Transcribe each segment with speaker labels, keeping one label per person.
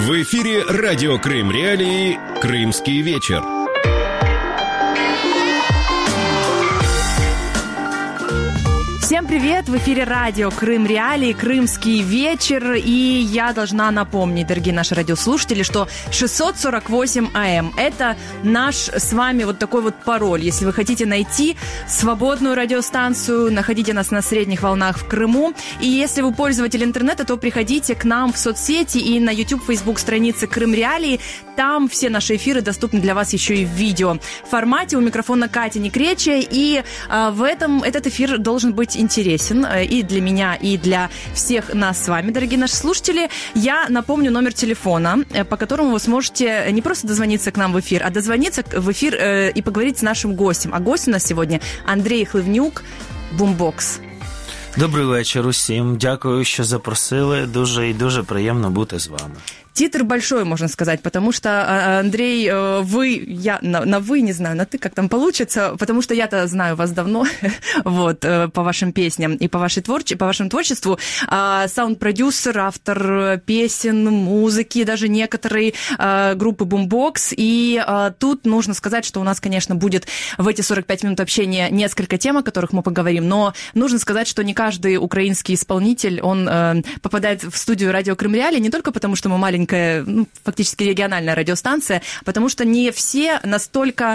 Speaker 1: В эфире радио Крым Реалии «Крымский вечер».
Speaker 2: Всем привет! В эфире радио Крым Реалии, Крымский вечер. И я должна напомнить, дорогие наши радиослушатели, что 648 АМ – это наш с вами вот такой вот пароль. Если вы хотите найти свободную радиостанцию, находите нас на средних волнах в Крыму. И если вы пользователь интернета, то приходите к нам в соцсети и на YouTube, Facebook страницы Крым Реалии. Там все наши эфиры доступны для вас еще и в видео формате. У микрофона Катя Некречия. И этот эфир должен быть интересен и для меня, и для всех нас с вами, дорогие наши слушатели. Я напомню номер телефона, по которому вы сможете не просто дозвониться к нам в эфир, а дозвониться в эфир и поговорить с нашим гостем. А гость у нас сегодня Андрій Хливнюк, Boombox.
Speaker 3: Добрий вечір усім. Дякую, що запросили. Дуже і дуже приємно бути з вами.
Speaker 2: Титр большой, можно сказать, потому что, Андрей, я на «вы», не знаю, на «ты», как там получится, потому что я-то знаю вас давно, вот, по вашим песням и по вашему творчеству. Саунд-продюсер, автор песен, музыки, даже некоторые группы Boombox. И тут нужно сказать, что у нас, конечно, будет в эти 45 минут общения несколько тем, о которых мы поговорим, но нужно сказать, что не каждый украинский исполнитель, он попадает в студию радио Крым Реалии не только потому, что мы маленькая, фактически региональная радиостанция, потому что не все настолько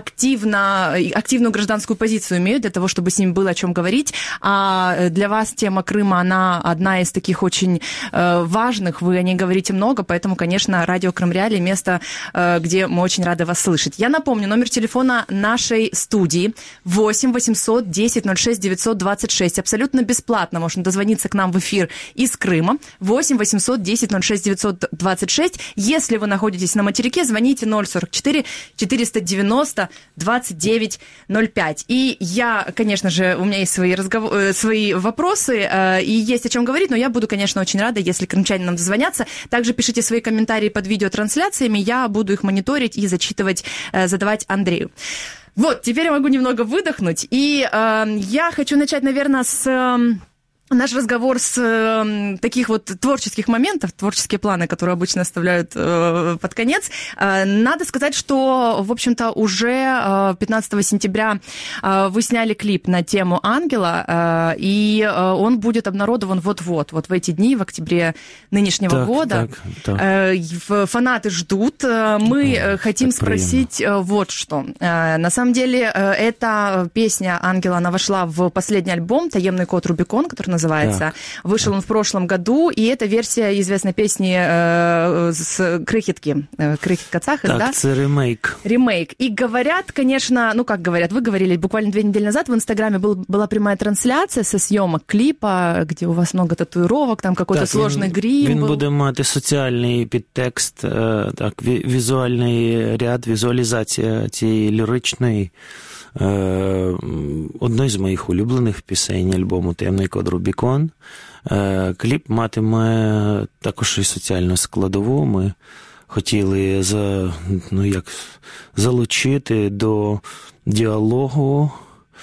Speaker 2: активную гражданскую позицию имеют для того, чтобы с ними было о чем говорить. А для вас тема Крыма, она одна из таких очень важных, вы о ней говорите много, поэтому, конечно, радио Крым Реалии – место, где мы очень рады вас слышать. Я напомню, номер телефона нашей студии 8 800 10 06 926. Абсолютно бесплатно можно дозвониться к нам в эфир из Крыма. 8 800 10 06 926. Если вы находитесь на материке, звоните 044 490 29 05. И я, конечно же, у меня есть свои вопросы, и есть о чем говорить, но я буду, конечно, очень рада, если крымчане нам дозвонятся. Также пишите свои комментарии под видеотрансляциями, я буду их мониторить и зачитывать, задавать Андрею. Вот, теперь я могу немного выдохнуть, и я хочу начать, наверное, с... Наш разговор с таких вот творческих моментов, творческие планы, которые обычно оставляют под конец. Надо сказать, что, в общем-то, уже 15 сентября вы сняли клип на тему «Ангела», и он будет обнародован вот-вот, вот в эти дни, в октябре нынешнего года. Так. Фанаты ждут. Мы хотим спросить вот что. На самом деле, эта песня «Ангела», она вошла в последний альбом «Таемный код Рубикон», который называется. Вышел он в прошлом году, и это версия известной песни с Крихітки. Крихітка Цахи, да?
Speaker 3: Так, это ремейк.
Speaker 2: Ремейк. И говорят, конечно, ну как говорят, вы говорили буквально 2 недели назад, в Инстаграме была прямая трансляция со съемок клипа, где у вас много татуировок, там какой-то сложный грим.
Speaker 3: Він буде мати соціальний підтекст, так, візуальний ряд, візуалізація цієї ліричної одної з моїх улюблених пісень альбому «Таємний код Рубікон». Кліп матиме також і соціальну складову. Ми хотіли залучити до діалогу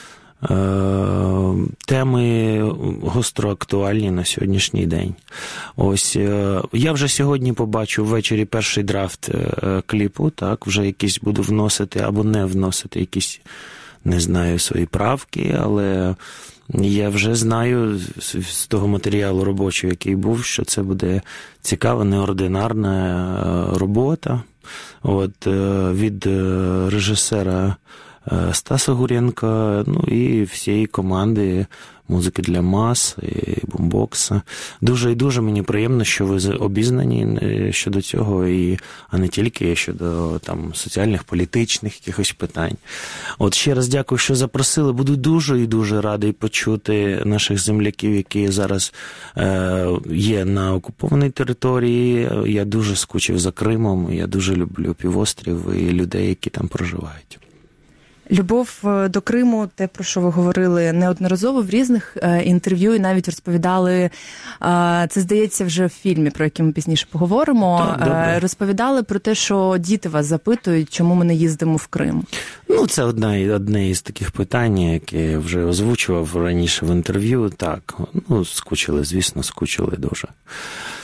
Speaker 3: теми гостроактуальні на сьогоднішній день. Ось, я вже сьогодні побачу ввечері перший драфт кліпу, так, вже якісь буду вносити або не вносити якісь, не знаю, свої правки, але я вже знаю з того матеріалу робочого, який був, що це буде цікава, неординарна робота. От, від режисера Стаса Гуренка, ну і всієї команди музики для мас і бумбокса. Дуже і дуже мені приємно, що ви обізнані щодо цього, а не тільки щодо там соціальних, політичних якихось питань. От ще раз дякую, що запросили. Буду дуже і дуже радий почути наших земляків, які зараз є на окупованій території. Я дуже скучив за Кримом, я дуже люблю півострів і людей, які там проживають.
Speaker 2: Любов до Криму, те, про що ви говорили неодноразово в різних інтерв'ю, і навіть розповідали, це, здається, вже в фільмі, про який ми пізніше поговоримо, розповідали про те, що діти вас запитують, чому ми не їздимо в Крим.
Speaker 3: Ну, це одне із таких питань, яке я вже озвучував раніше в інтерв'ю. Так, ну, скучили, звісно, скучили дуже.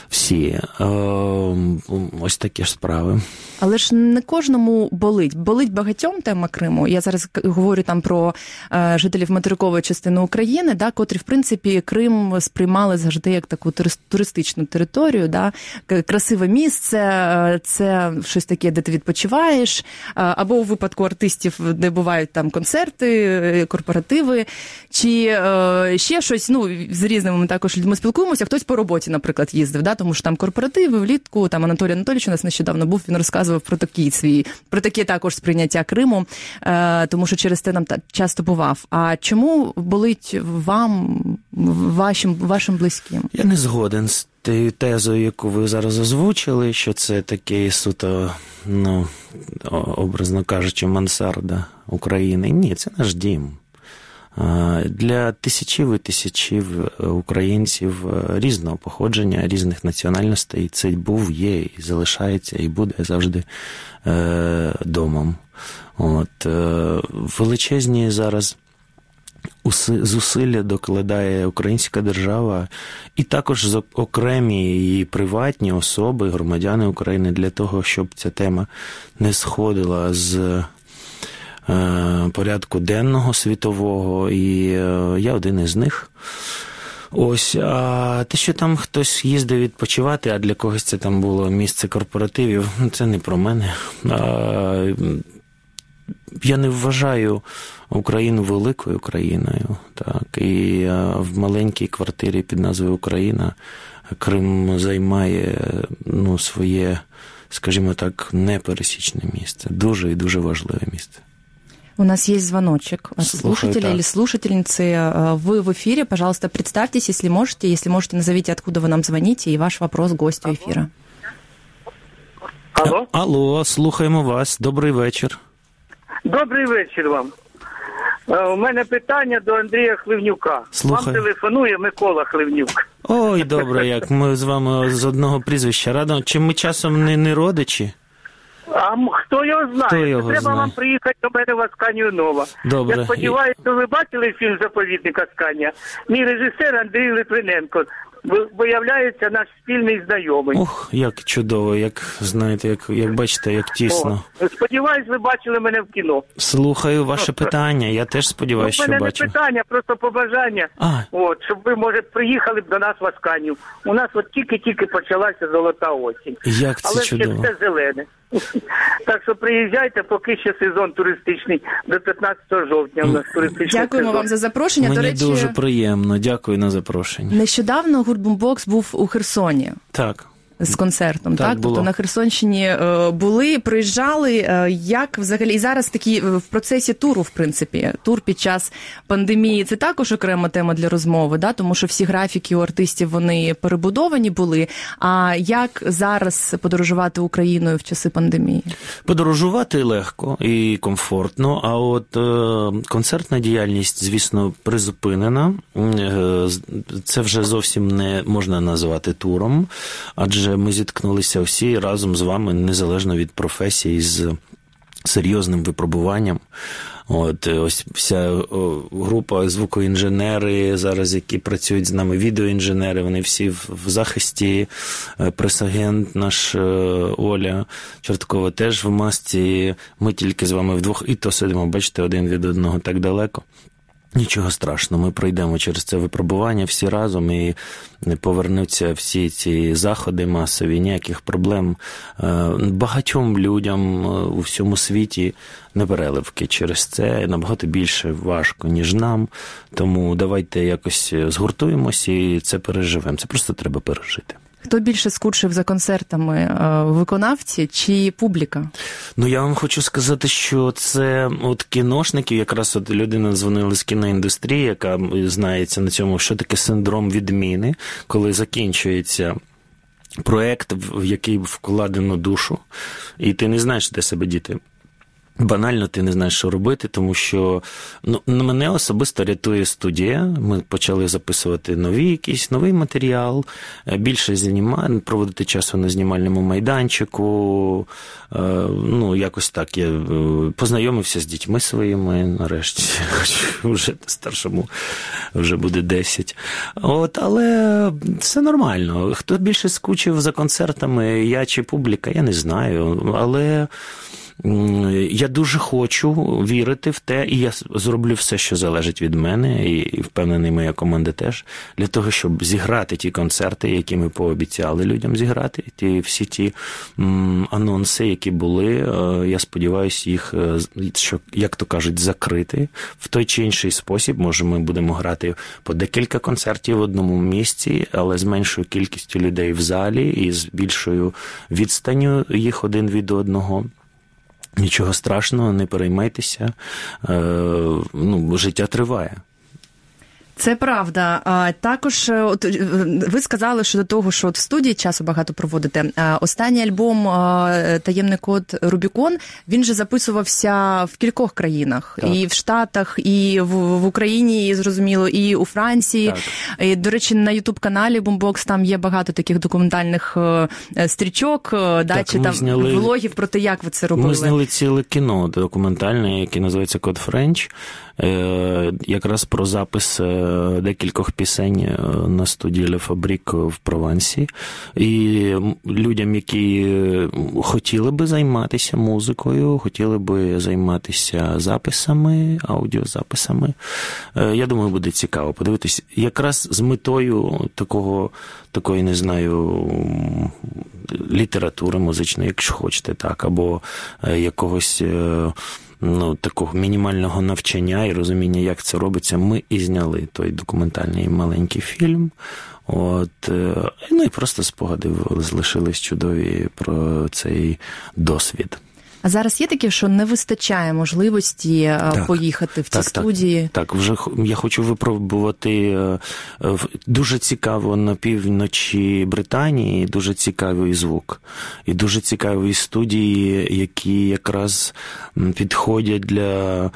Speaker 3: всі. Ось такі ж справи.
Speaker 2: Але ж не кожному болить. Болить багатьом тема Криму. Я зараз говорю там про жителів материкової частини України, да, котрі, в принципі, Крим сприймали завжди як таку туристичну територію, да, красиве місце, це щось таке, де ти відпочиваєш, або у випадку артистів, де бувають там концерти, корпоративи, чи ще щось, ну, з різними ми також людьми спілкуємося, хтось по роботі, наприклад, їздив, да, тому що там корпоративи влітку, там Анатолій Анатолійович у нас нещодавно був, він розказував про таке також сприйняття Криму, тому що через те нам часто бував. А чому болить вам, вашим близьким?
Speaker 3: Я не згоден з тією тезою, яку ви зараз озвучили, що це такий суто, ну, образно кажучи, мансарда України. Ні, це наш дім. Для тисячів і тисячів українців різного походження, різних національностей це був, є, і залишається, і буде завжди домом. От, величезні зараз зусилля докладає українська держава і також окремі і приватні особи, громадяни України для того, щоб ця тема не сходила з порядку денного світового, і я один із них. Ось, а те, що там хтось їздив відпочивати, а для когось це там було місце корпоративів, це не про мене. Я не вважаю Україну великою країною, так, і в маленькій квартирі під назвою Україна Крим займає, ну, своє, скажімо так, непересічне місце, дуже і дуже важливе місце.
Speaker 2: У нас есть звоночек от слушателя или слушательницы. Вы в эфире, пожалуйста, представьтесь, если можете. Если можете, назовите, откуда вы нам звоните, и ваш вопрос гостю эфира.
Speaker 4: Алло?
Speaker 3: Алло, слухаємо вас. Добрий вечір.
Speaker 4: Добрий вечір вам. У мене питання до Андрія Хливнюка.
Speaker 3: Слухаю.
Speaker 4: Вам телефонує Микола Хливнюк.
Speaker 3: Ой, добре, як ми з вами з одного прізвища. Радо, чи ми часом не родичі?
Speaker 4: А хто його знає?
Speaker 3: Хто його
Speaker 4: Треба
Speaker 3: знає?
Speaker 4: вам приїхати до мене в Асканію Нова.
Speaker 3: Добре.
Speaker 4: Я сподіваюся, що ви бачили фільм «Заповідник Асканія». Мій режисер Андрій Литвиненко. Виявляється, наш спільний знайомий.
Speaker 3: Ох, як чудово, як, знаєте, як бачите, як тісно.
Speaker 4: Сподіваюсь, ви бачили мене в кіно.
Speaker 3: Слухаю ваше питання, я теж сподіваюся, що бачу.
Speaker 4: У мене не питання, просто побажання, щоб ви, може, приїхали б до нас в Асканію. У нас от тільки-тільки почалася золота осінь.
Speaker 3: Як це чудово.
Speaker 4: Але ще все зелене. Так що приїжджайте, поки ще сезон туристичний, до 15 жовтня у нас туристичний сезон.
Speaker 2: Дякуємо вам за запрошення.
Speaker 3: Мені
Speaker 2: до речі,
Speaker 3: дуже приємно, дякую на запрошення.
Speaker 2: Нещодавно гурт Бумбокс був у Херсоні.
Speaker 3: Так.
Speaker 2: З концертом, так?
Speaker 3: Було.
Speaker 2: Тобто на Херсонщині були, приїжджали, як взагалі, і зараз такі в процесі туру, в принципі, тур під час пандемії, це також окрема тема для розмови, да? Тому що всі графіки у артистів, вони перебудовані були, а як зараз подорожувати Україною в часи пандемії?
Speaker 3: Подорожувати легко і комфортно, а от концертна діяльність, звісно, призупинена, це вже зовсім не можна назвати туром, адже ми зіткнулися всі разом з вами, незалежно від професії, з серйозним випробуванням. От, ось вся група звукоінженери зараз, які працюють з нами, відеоінженери, вони всі в захисті, прес-агент наш Оля Чорткова теж в масці, ми тільки з вами вдвох, і то сидимо, бачите, один від одного так далеко. Нічого страшного, ми пройдемо через це випробування всі разом і повернуться всі ці заходи масові, ніяких проблем. Багатьом людям у всьому світі непереливки через це, набагато більше важко, ніж нам. Тому давайте якось згуртуємося і це переживемо. Це просто треба пережити.
Speaker 2: Хто більше скучив за концертами, виконавці чи публіка?
Speaker 3: Ну, я вам хочу сказати, що це от кіношники, якраз от людина дзвонила з кіноіндустрії, яка знається на цьому, що таке синдром відміни, коли закінчується проект, в який вкладено душу, і ти не знаєш, де себе діти. банально ти не знаєш, що робити, тому що мене особисто рятує студія. Ми почали записувати новий матеріал, більше проводити часу на знімальному майданчику. Якось так я познайомився з дітьми своїми, нарешті, хоч вже старшому вже буде 10. Але все нормально. Хто більше скучив за концертами, я чи публіка, я не знаю, але я дуже хочу вірити в те, і я зроблю все, що залежить від мене, і впевнений, моя команда теж, для того, щоб зіграти ті концерти, які ми пообіцяли людям зіграти, всі ті анонси, які були, я сподіваюся, їх, що, як то кажуть, закрити в той чи інший спосіб. Може, ми будемо грати по декілька концертів в одному місці, але з меншою кількістю людей в залі і з більшою відстанню їх один від одного. Нічого страшного, не переймайтеся, життя триває.
Speaker 2: Це правда. Також ви сказали, що до того, що в студії часу багато проводите. Останній альбом «Таємний код Рубікон», він же записувався в кількох країнах. Так. І в Штатах, і в Україні, і, зрозуміло, і у Франції. Так. І, до речі, на YouTube-каналі Boombox там є багато таких документальних стрічок, чи там влогів про те, як ви це робили.
Speaker 3: Ми зняли ціле кіно документальне, яке називається «Код Френч», якраз про запис декількох пісень на студії Ле Фабрік в Провансі. І людям, які хотіли би займатися музикою, хотіли би займатися записами, аудіозаписами, я думаю, буде цікаво подивитися. Якраз з метою такої, не знаю, літератури музичної, якщо хочете, так, або якогось такого мінімального навчання і розуміння, як це робиться, ми і зняли той документальний маленький фільм. І просто спогади залишились чудові про цей досвід.
Speaker 2: А зараз є таке, що не вистачає можливості поїхати в ці студії?
Speaker 3: Так, вже я хочу випробувати дуже цікаво на півночі Британії, дуже цікавий звук. І дуже цікаві студії, які якраз підходять для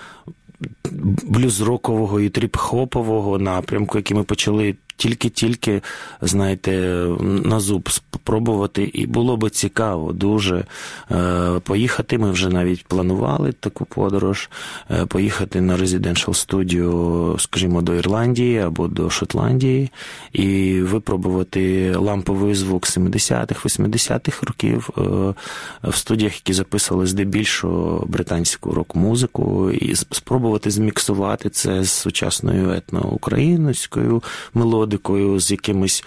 Speaker 3: блюз-рокового і тріп-хопового напрямку, який ми почали тільки, знаєте, на зуб спробувати, і було би цікаво дуже поїхати. Ми вже навіть планували таку подорож, поїхати на резиденшал студію, скажімо, до Ірландії або до Шотландії і випробувати ламповий звук 70-х, 80-х років в студіях, які записували здебільшого британську рок-музику, і спробувати зміксувати це з сучасною етноукраїнською мелодією, з якимись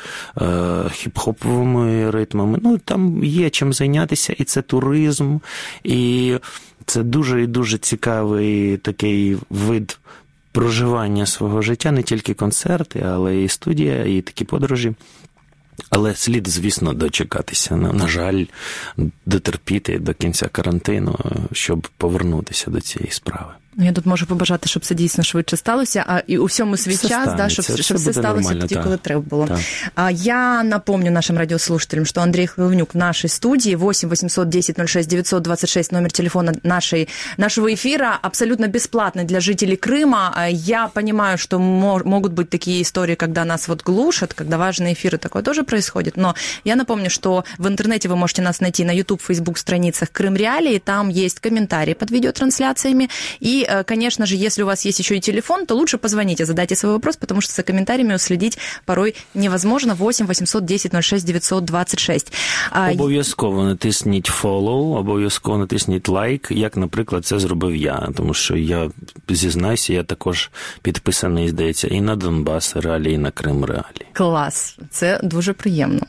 Speaker 3: хіп-хоповими ритмами. Там є чим зайнятися, і це туризм, і це дуже і дуже цікавий такий вид проживання свого життя, не тільки концерти, але і студія, і такі подорожі. Але слід, звісно, дочекатися, на жаль, дотерпіти до кінця карантину, щоб повернутися до цієї справи.
Speaker 2: Я тут можу побажати, щоб це дійсно швидше сталося, а і у всьому свій
Speaker 3: все
Speaker 2: час, щоб все сталося тоді, коли треба було. Я напомню нашим радиослушателям, что Андрей Хлевнюк в нашей студии, 8 810 06 926, номер телефона нашего эфира, абсолютно бесплатный для жителей Крыма. Я понимаю, что могут быть такие истории, когда нас глушат, когда важные эфиры, такое тоже происходит, но я напомню, что в интернете вы можете нас найти на YouTube, Facebook страницах Крым Реалии, там есть комментарии под видеотрансляциями, и, конечно же, если у вас есть еще и телефон, то лучше позвоните, задайте свой вопрос, потому что за комментариями уследить порой невозможно. 8 810 06 926.
Speaker 3: Обов'язково натисніть follow, обов'язково натисніть лайк, як, наприклад, це зробив я, тому що я зізнаюся, я також підписаний, здається, і на Донбас Реалії, і на Крим Реалії.
Speaker 2: Клас, це дуже приємно.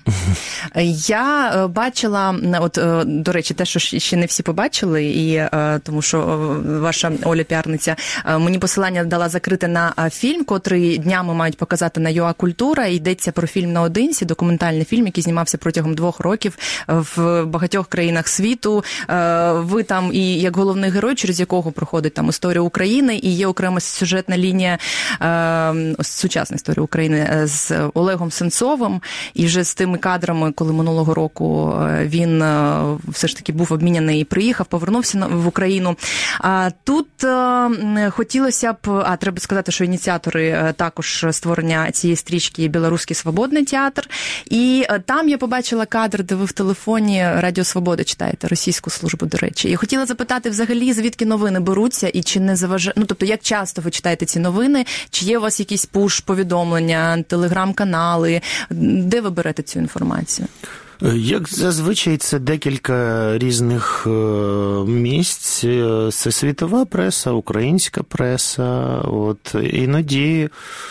Speaker 2: Я бачила, до речі, те, що ще не всі побачили, і тому що ваша Оля Оля Піарниця, мені посилання дала закрите на фільм, котрий днями мають показати на ЮА Культура. Йдеться про фільм «Наодинці», документальний фільм, який знімався протягом 2 років в багатьох країнах світу. Ви там і як головний герой, через якого проходить там історія України, і є окрема сюжетна лінія, сучасна історія України з Олегом Сенцовим, і вже з тими кадрами, коли минулого року він все ж таки був обміняний і приїхав, повернувся в Україну. А тут хотілося б, треба сказати, що ініціатори також створення цієї стрічки «Білоруський свободний театр», і там я побачила кадр, де ви в телефоні Радіо Свобода читаєте, російську службу, до речі. Я хотіла запитати взагалі, звідки новини беруться і чи не заважає, тобто як часто ви читаєте ці новини, чи є у вас якісь пуш-повідомлення, телеграм-канали, де ви берете цю інформацію?
Speaker 3: Як зазвичай, це декілька різних місць. Це світова преса, українська преса, іноді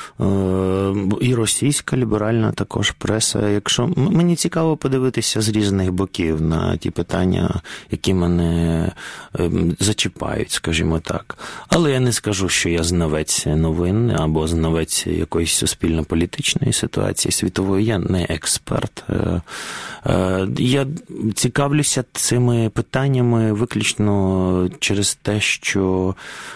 Speaker 3: і російська ліберальна також преса. Якщо мені цікаво подивитися з різних боків на ті питання, які мене зачіпають, скажімо так. Але я не скажу, що я знавець новин або знавець якоїсь суспільно-політичної ситуації світової. Я не експерт. Я цікавлюся цими питаннями виключно через те, що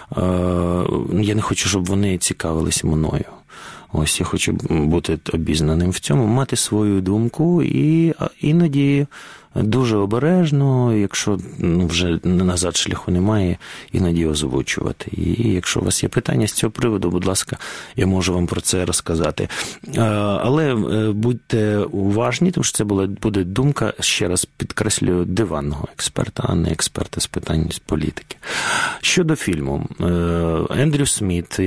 Speaker 3: я не хочу, щоб вони цікавилися мною. Ось я хочу бути обізнаним в цьому, мати свою думку і іноді дуже обережно, якщо вже назад шляху немає, іноді озвучувати. І якщо у вас є питання з цього приводу, будь ласка, я можу вам про це розказати. Але будьте уважні, тому що це буде думка, ще раз підкреслюю, диванного експерта, а не експерта з питань з політики. Щодо фільму, Ендрю Сміт,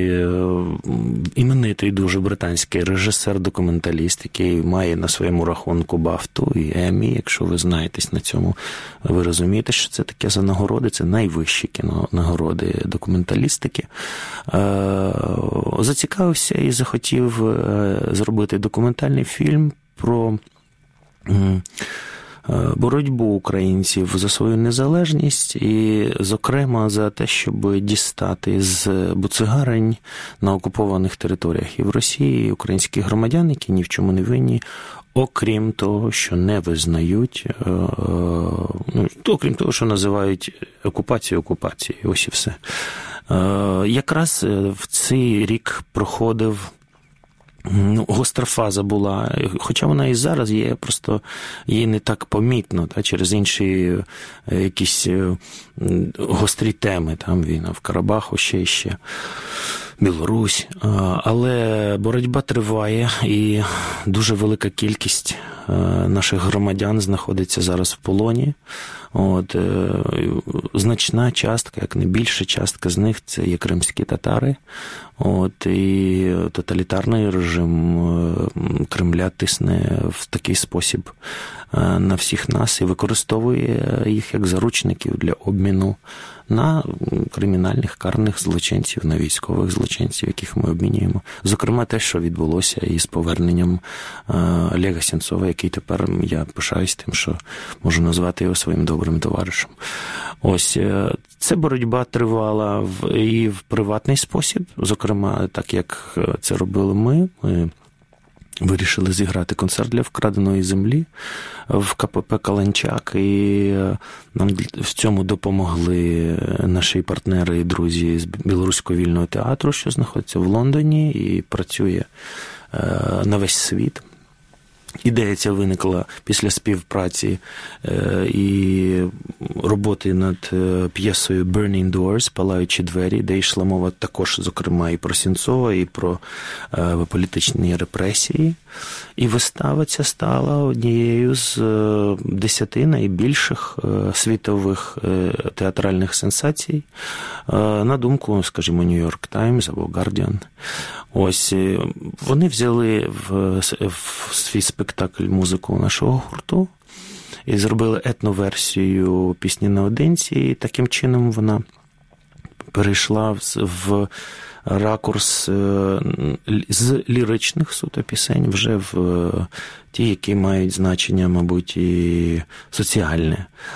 Speaker 3: іменитий дуже британський режисер-документаліст, який має на своєму рахунку Бафту і Еммі, якщо ви знаєтесь на цьому, ви розумієте, що це таке за нагороди, це найвищі кінонагороди документалістики. Зацікавився і захотів зробити документальний фільм про боротьбу українців за свою незалежність і, зокрема, за те, щоб дістати з буцегарень на окупованих територіях і в Росії українських громадян, які ні в чому не винні, окрім того, що не визнають, окрім того, що називають окупацією. Ось і все. Якраз в цей рік проходив гостра фаза була, хоча вона і зараз є, просто її не так помітно, через інші якісь гострі теми, там війна в Карабаху, ще Білорусь, але боротьба триває і дуже велика кількість наших громадян знаходиться зараз в полоні. Значна частка, як не більша частка з них, це є кримські татари. І тоталітарний режим Кремля тисне в такий спосіб на всіх нас і використовує їх як заручників для обміну на кримінальних карних злочинців, на військових злочинців, яких ми обмінюємо. Зокрема, те, що відбулося із поверненням Олега Сенцова, який тепер, я пишаюсь тим, що можу назвати його своїм добрим товаришем. Ось, ця боротьба тривала і в приватний спосіб, зокрема, так як це робили ми вирішили зіграти концерт для вкраденої землі в КПП «Каланчак», і нам в цьому допомогли наші партнери і друзі з Білоруського вільного театру, що знаходиться в Лондоні і працює на весь світ. Ідея ця виникла після співпраці і роботи над п'єсою «Burning Doors» «Палаючі двері», де йшла мова також, зокрема, і про Сенцова, і про політичні репресії. І вистава ця стала однією з 10 найбільших світових театральних сенсацій, на думку, скажімо, New York Times або Guardian. Ось, вони взяли в свій спектакль музику нашого гурту і зробили етноверсію пісні «Наодинці», і таким чином вона перейшла в ракурс з ліричних суто пісень вже в ті, які мають значення, мабуть, і соціальне.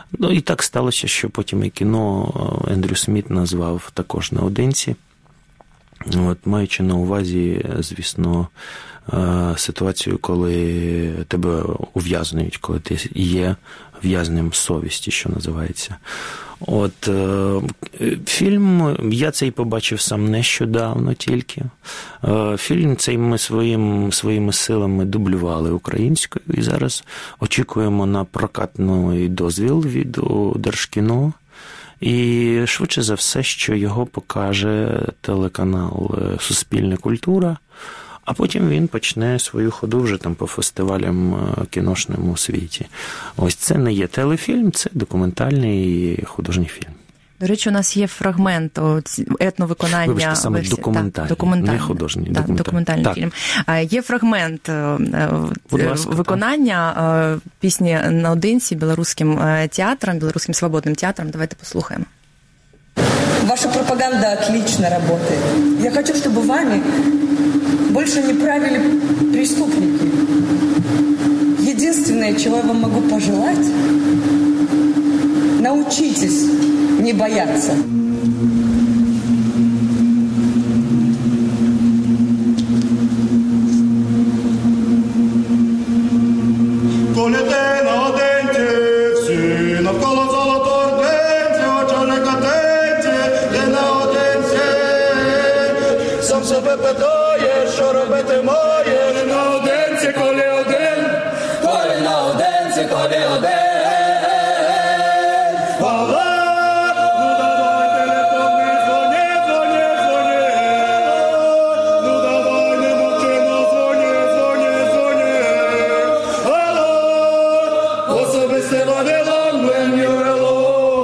Speaker 3: Ну, і так сталося, що потім і кіно Ендрю Сміт назвав також наодинці. От, маючи на увазі, звісно, ситуацію, коли тебе ув'язнюють, коли ти є в'язнем совісті, що називається. От, фільм, я цей побачив сам нещодавно тільки. Фільм цей ми своїми силами дублювали українською, і зараз очікуємо на прокатний дозвіл від Держкіно. І швидше за все, що його покаже телеканал «Суспільна культура», а потім він почне свою ходу вже там по фестивалям кіношному у світі. Ось це не є телефільм, це документальний художній фільм.
Speaker 2: До речі, у нас є фрагмент етновиконання.
Speaker 3: Вибачте, саме документальний, не художній.
Speaker 2: Документальний фільм. Є фрагмент виконання пісні наодинці білоруським театром, білоруським свободним театром. Давайте послухаємо.
Speaker 5: Ваша пропаганда отлично работает. Я хочу, чтобы вами больше не правили преступники. Единственное, чего я вам могу пожелать, научитесь не бояться.
Speaker 6: Сам себе питає, що робити маєш наодинці, коли один, коли наодинці, коли один. Але, ну давай телефон не дзвони, ну давай не мовчи, но дзвони. Алло, особисте Вавилон, when you're alone.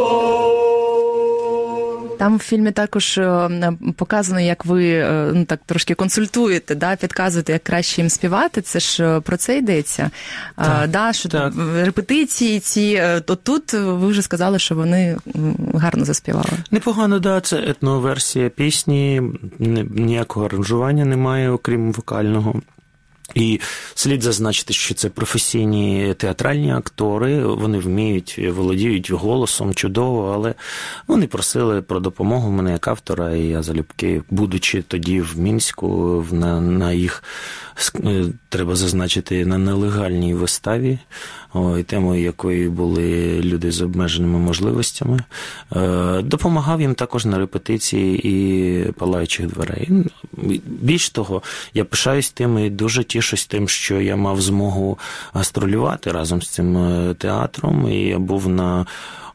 Speaker 2: Там в фільмі також показано, як ви так трошки консультуєте, да, підказуєте, як краще їм співати. Це ж про це йдеться. Так. Репетиції ці, то тут ви вже сказали, що вони гарно заспівали.
Speaker 3: Непогано, да, це етноверсія пісні, ніякого аранжування немає, окрім вокального. І слід зазначити, що це професійні театральні актори, вони вміють, володіють голосом чудово, але вони просили про допомогу мене як автора, і я залюбки, будучи тоді в Мінську, на їх, треба зазначити, на нелегальній виставі, темою якої були люди з обмеженими можливостями, допомагав їм також на репетиції і палаючих дверей. Більш того, я пишаюсь тим і дуже тішусь тим, що я мав змогу гастролювати разом з цим театром, і я був на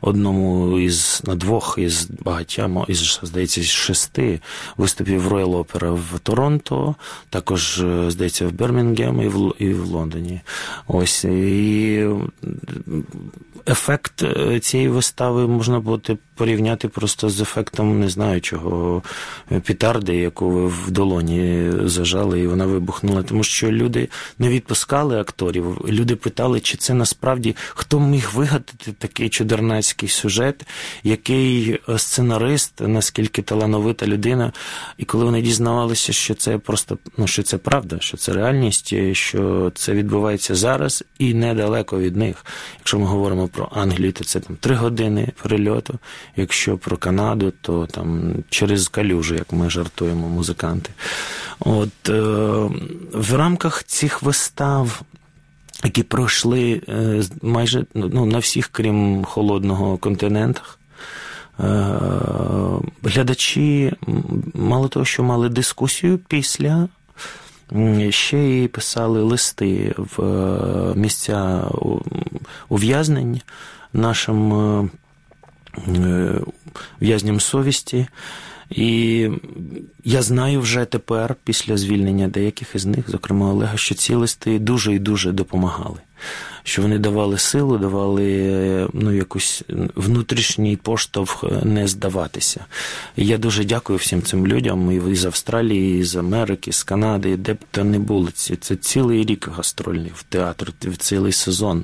Speaker 3: двох із багатьма, здається, 6 виступів Royal Opera в Торонто, також, здається, в Бірмінгемі і в Лондоні. Ось, і ефект цієї вистави можна було порівняти просто з ефектом, не знаю чого, петарди, яку ви в долоні зажали, і вона вибухнула. Тому що люди не відпускали акторів, люди питали, чи це насправді, хто міг вигадати такий чудернацький сюжет, який сценарист, наскільки талановита людина. І коли вони дізнавалися, що це просто, що це правда, що це реальність, що це відбувається зараз і недалеко від них. Якщо ми говоримо про Англію, то це 3 години перельоту. Якщо про Канаду, то там через калюжу, як ми жартуємо, музиканти. От, в рамках цих вистав, які пройшли майже на всіх, крім холодного, континентах, глядачі мало того, що мали дискусію після, ще й писали листи в місця ув'язнень нашим в'язням совісті. І я знаю вже тепер, після звільнення деяких із них, зокрема Олега, що ці листи дуже і дуже допомагали. Що вони давали силу, давали якийсь внутрішній поштовх не здаватися. І я дуже дякую всім цим людям і з Австралії, і з Америки, з Канади, де б то не було. Це цілий рік гастрольний в театр, цілий сезон,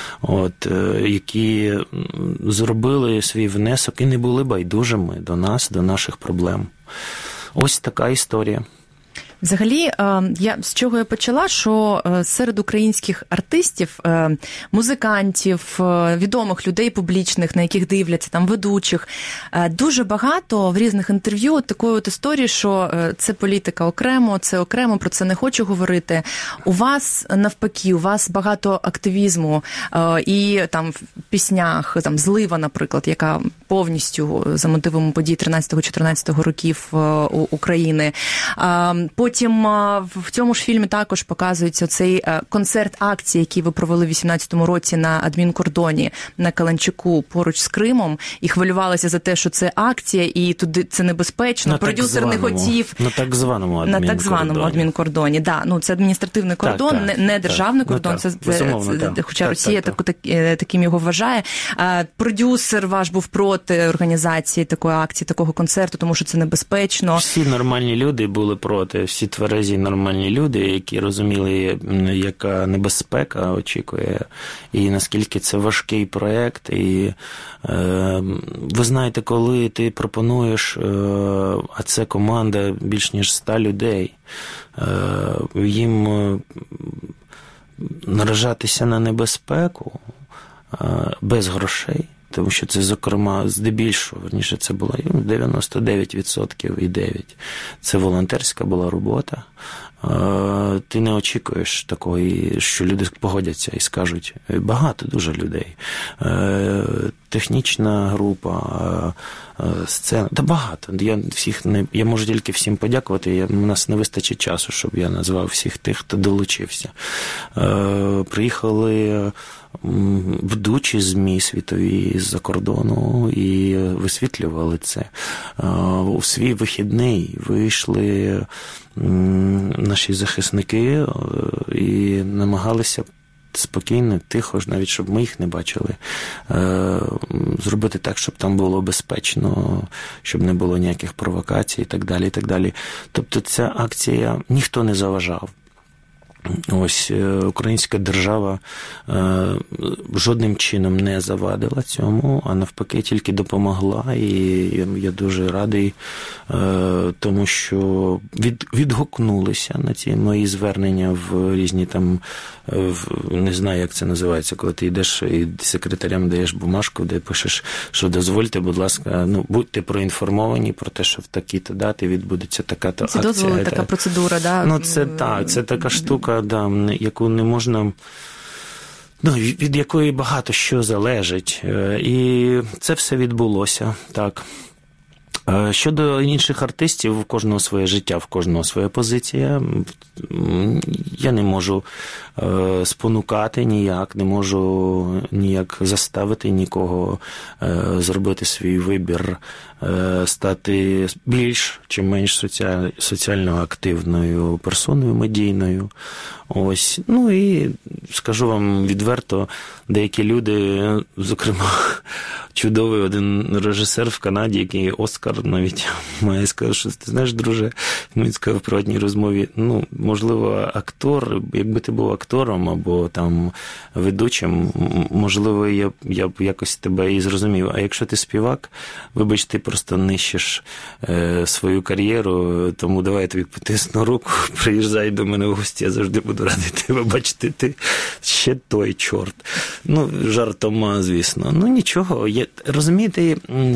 Speaker 3: які зробили свій внесок і не були байдужими до нас, до наших проблем. Ось така історія.
Speaker 2: Взагалі, з чого я почала, що серед українських артистів, музикантів, відомих людей публічних, на яких дивляться, там, ведучих, дуже багато в різних інтерв'ю такої от історії, що це політика окремо, це окремо, про це не хочу говорити. У вас, навпаки, у вас багато активізму і там в піснях, там, «Злива», наприклад, яка повністю за мотивами подій 13-14 років України. Потім в цьому ж фільмі також показується цей концерт-акції, який ви провели в 18-му році на адмінкордоні на Каланчуку поруч з Кримом, і хвилювалися за те, що це акція, і туди це небезпечно. Продюсер не хотів.
Speaker 3: На так званому
Speaker 2: адмінкордоні. Да, ну, це адміністративний кордон, не державний кордон, хоча Росія таким його вважає. Продюсер ваш був проти організації такої акції, такого концерту, тому що це небезпечно.
Speaker 3: Всі нормальні люди були проти, всі тверезі нормальні люди, які розуміли, яка небезпека очікує, і наскільки це важкий проєкт. І ви знаєте, коли ти пропонуєш, а це команда більш ніж 100 людей, їм наражатися на небезпеку без грошей, тому що це, зокрема, здебільшого, верніше, це було 99,9%. Це волонтерська була робота. Ти не очікуєш такої, що люди погодяться і скажуть, багато дуже людей. Технічна група, сцена, та багато. Я можу тільки всім подякувати, у нас не вистачить часу, щоб я назвав всіх тих, хто долучився. Приїхали ведучі ЗМІ світові з-за кордону і висвітлювали це. У свій вихідний вийшли наші захисники і намагалися спокійно, тихо, навіть щоб ми їх не бачили, зробити так, щоб там було безпечно, щоб не було ніяких провокацій і так далі, і так далі. Тобто ця акція ніхто не заважав. Ось українська держава жодним чином не завадила цьому, а навпаки тільки допомогла, і я дуже радий тому, що відгукнулися на ці мої звернення в різні там, не знаю, як це називається, коли ти йдеш і секретарям даєш бумажку, де пишеш, що дозвольте, будь ласка, будьте проінформовані про те, що в такі-то дати відбудеться така-то акція.
Speaker 2: Це дозволи, така процедура, да?
Speaker 3: Ну, це так, це така штука, да, яку не можна, від якої багато що залежить. І це все відбулося, так. Щодо інших артистів, у кожного своє життя, в кожного своя позиція. Я не можу спонукати ніяк, не можу ніяк заставити нікого зробити свій вибір, стати більш чи менш соціально активною персоною, медійною. Ось. Ну і скажу вам відверто, деякі люди, зокрема, чудовий один режисер в Канаді, який Оскар навіть має сказати, що ти знаєш, друже, він сказав в приватній розмові, можливо, актор, якби ти був актором або там ведучим, можливо, я б якось тебе і зрозумів. А якщо ти співак, вибач, ти просто нищиш свою кар'єру, тому давай я тобі потисну руку, приїжджай до мене в гості, я завжди буду радий тебе бачити, ти ще той чорт. Жартома, звісно. Нічого, розумієте,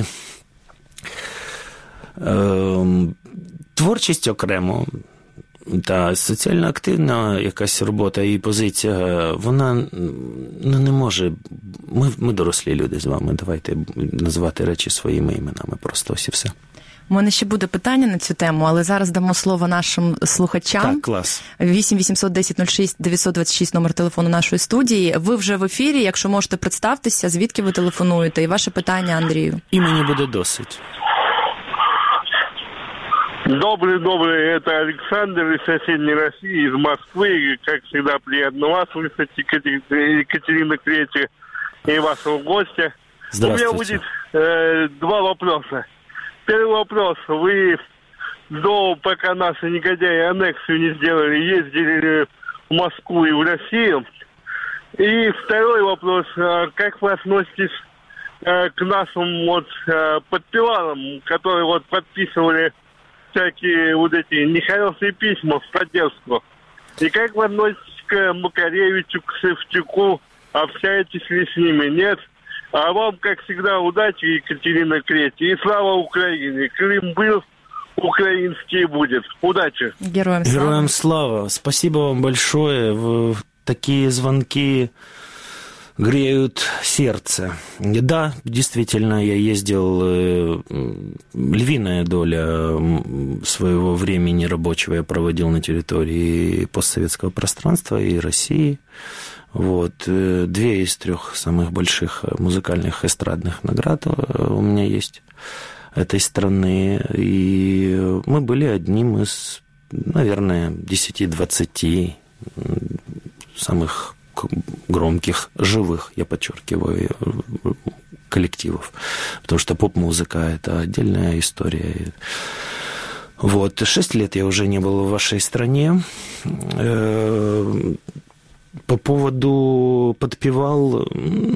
Speaker 3: творчість окремо, та соціально активна якась робота і позиція, вона не може, ми дорослі люди з вами, давайте називати речі своїми іменами, просто ось і все.
Speaker 2: У мене ще буде питання на цю тему, але зараз дамо слово нашим слухачам.
Speaker 3: Так, клас.
Speaker 2: 8 800 10 06 926 номер телефону нашої студії. Ви вже в ефірі, якщо можете представтеся, звідки ви телефонуєте, і ваше питання Андрію.
Speaker 3: І мені буде досить.
Speaker 7: Добрый, это Александр из соседней России, из Москвы. Как всегда, приятно вас слышать, Екатерина Кречи, и вашего гостя. У меня будет два вопроса. Первый вопрос. Вы пока наши негодяи аннексию не сделали, ездили в Москву и в Россию. И второй вопрос. Как вы относитесь к нашим подпевалам, которые подписывали всякие вот эти нехорошие письма в поддержку. И как вы относитесь к Макаревичу, к Шевчуку? Общаетесь ли с ними? Нет? А вам, как всегда, удачи, Екатерина Крети. И слава Украине. Крым был, украинский будет. Удачи.
Speaker 2: Героям слава.
Speaker 3: Героям слава. Спасибо вам большое. Такие звонки греют сердце. Да, действительно, я ездил, львиная доля своего времени рабочего я проводил на территории постсоветского пространства и России. Вот. 2 из 3 самых больших музыкальных эстрадных наград у меня есть этой страны. И мы были одним из, наверное, 10-20 самых громких, живых, я подчеркиваю, коллективов. Потому что поп-музыка – это отдельная история. Вот. 6 лет я уже не был в вашей стране. По поводу подпевал,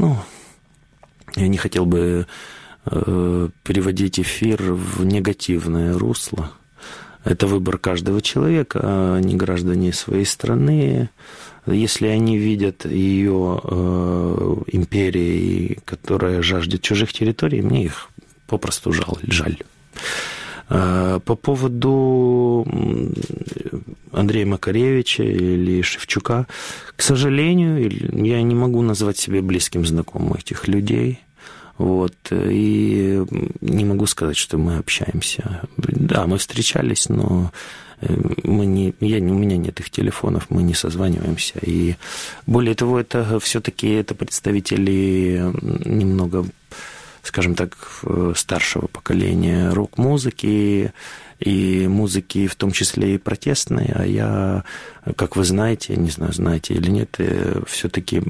Speaker 3: я не хотел бы переводить эфир в негативное русло. Это выбор каждого человека, они граждане своей страны. Если они видят ее империей, которая жаждет чужих территорий, мне их попросту жаль. По поводу Андрея Макаревича или Шевчука, к сожалению, я не могу назвать себя близким знакомым этих людей. Вот, и не могу сказать, что мы общаемся. Да, мы встречались, но у меня нет их телефонов, мы не созваниваемся. И более того, это все-таки это представители немного, скажем так, старшего поколения рок-музыки и музыки, в том числе и протестной. А я, как вы знаете, не знаю, знаете или нет, все-таки,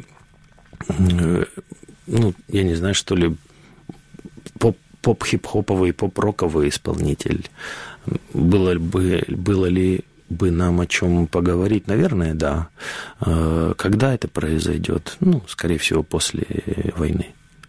Speaker 3: я не знаю, что ли, поп-хип-хоповый, поп-роковый исполнитель. Было ли бы нам о чем поговорить? Наверное, да. Когда это произойдет? Скорее всего, после войны.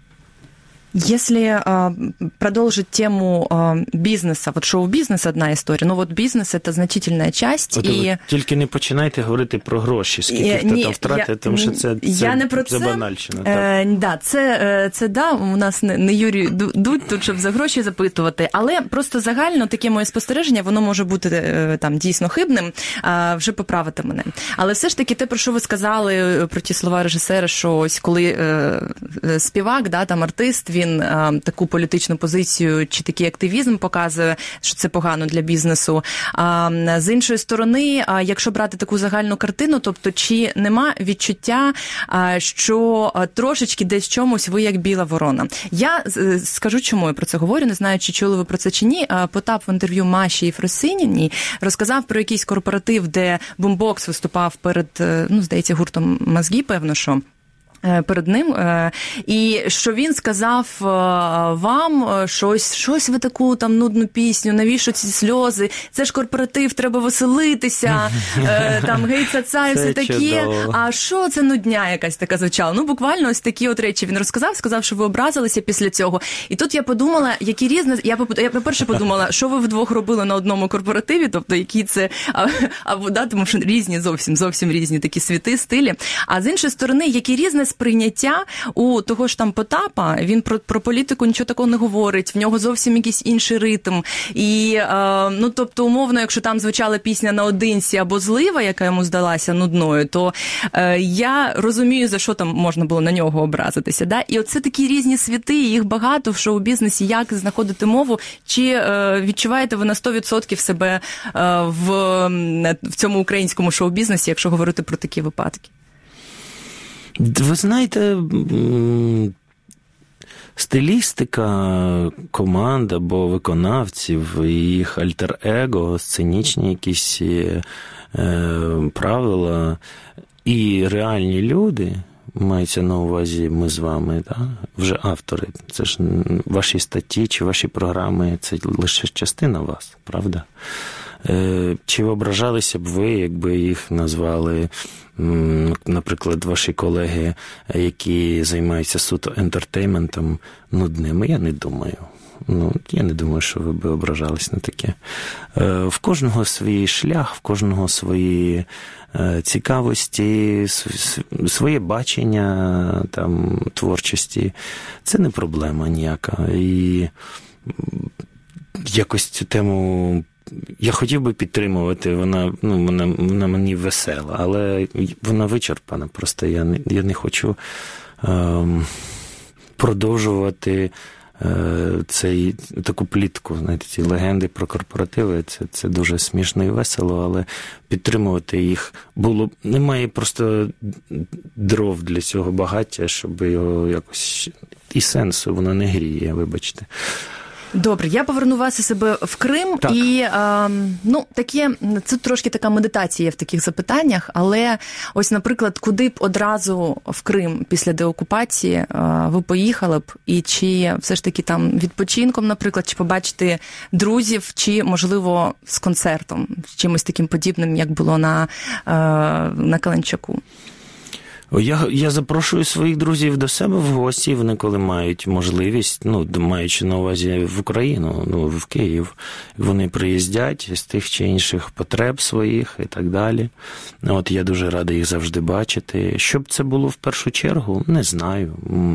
Speaker 2: Если продолжить тему бизнеса, шоу-бізнес – одна історія, бізнес – це значительна часть.
Speaker 3: Ви тільки не починайте говорити про гроші, скільки хто там втратить, тому що це банальщина.
Speaker 2: Да, це да, у нас не Юрій Дудь тут, щоб за гроші запитувати, але просто загально таке моє спостереження, воно може бути там дійсно хибним, вже поправити мене. Але все ж таки те, про що ви сказали, про ті слова режисера, що ось коли співак, да, там артист, він таку політичну позицію чи такий активізм показує, що це погано для бізнесу. З іншої сторони, якщо брати таку загальну картину, тобто чи нема відчуття, що трошечки десь чомусь ви як біла ворона? Я скажу, чому я про це говорю, не знаю, чи чули ви про це чи ні. Потап в інтерв'ю Маші Єфросиніній розказав про якийсь корпоратив, де Бумбокс виступав перед, здається, гуртом «Мозги», певно, що перед ним, і що він сказав вам щось ви таку там нудну пісню, навіщо ці сльози, це ж корпоратив, треба веселитися, там гей-ца-ца і все таке, а що це нудня якась така звучала? Буквально ось такі от речі він розказав, сказав, що ви образилися після цього. І тут я подумала, які різні, я по-перше подумала, що ви вдвох робили на одному корпоративі, тобто які це, тому що різні, зовсім різні такі світи, стилі, а з іншої сторони, які різне сприйняття у того ж там Потапа, він про політику нічого такого не говорить, в нього зовсім якийсь інший ритм. І, тобто, умовно, якщо там звучала пісня «Наодинці» або «Злива», яка йому здалася нудною, то я розумію, за що там можна було на нього образитися. Да? І оце такі різні світи, їх багато в шоу-бізнесі, як знаходити мову, чи відчуваєте ви на 100% себе в цьому українському шоу-бізнесі, якщо говорити про такі випадки?
Speaker 3: Ви знаєте, стилістика команд або виконавців, їх альтер-его, сценічні якісь правила і реальні люди, мається на увазі ми з вами, да? Вже автори, це ж ваші статті чи ваші програми, це лише частина вас, правда? Чи ображалися б ви, якби їх назвали, наприклад, ваші колеги, які займаються суто ентертейментом, нудними? Я не думаю. Я не думаю, що ви б ображались на таке. В кожного свій шлях, в кожного свої цікавості, своє бачення там, творчості. Це не проблема ніяка. І якось цю тему я хотів би підтримувати, вона мені весела, але вона вичерпана. Просто я не хочу продовжувати таку плітку, знаєте, ці легенди про корпоративи, це дуже смішно і весело, але підтримувати їх немає просто дров для цього багаття, щоб його якось і сенсу, воно не гріє, вибачте.
Speaker 2: Добре, я поверну вас і себе в Крим. Так. І, це трошки така медитація в таких запитаннях, але ось, наприклад, куди б одразу в Крим після деокупації ви поїхали б? І чи все ж таки там відпочинком, наприклад, чи побачити друзів, чи, можливо, з концертом, з чимось таким подібним, як було на Каланчаку?
Speaker 3: Я запрошую своїх друзів до себе в гості, вони коли мають можливість, маючи на увазі в Україну, в Київ, вони приїздять з тих чи інших потреб своїх і так далі. Я дуже радий їх завжди бачити. Щоб це було в першу чергу, не знаю.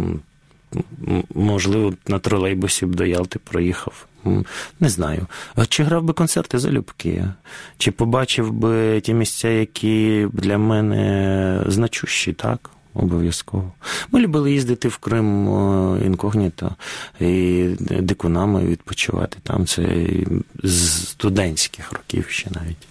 Speaker 3: Можливо, на тролейбусі б до Ялти проїхав. Не знаю. Чи грав би концерти залюбки? Чи побачив би ті місця, які для мене значущі? Так, обов'язково. Ми любили їздити в Крим інкогніто і дикунами відпочивати там. Це з студентських років ще навіть.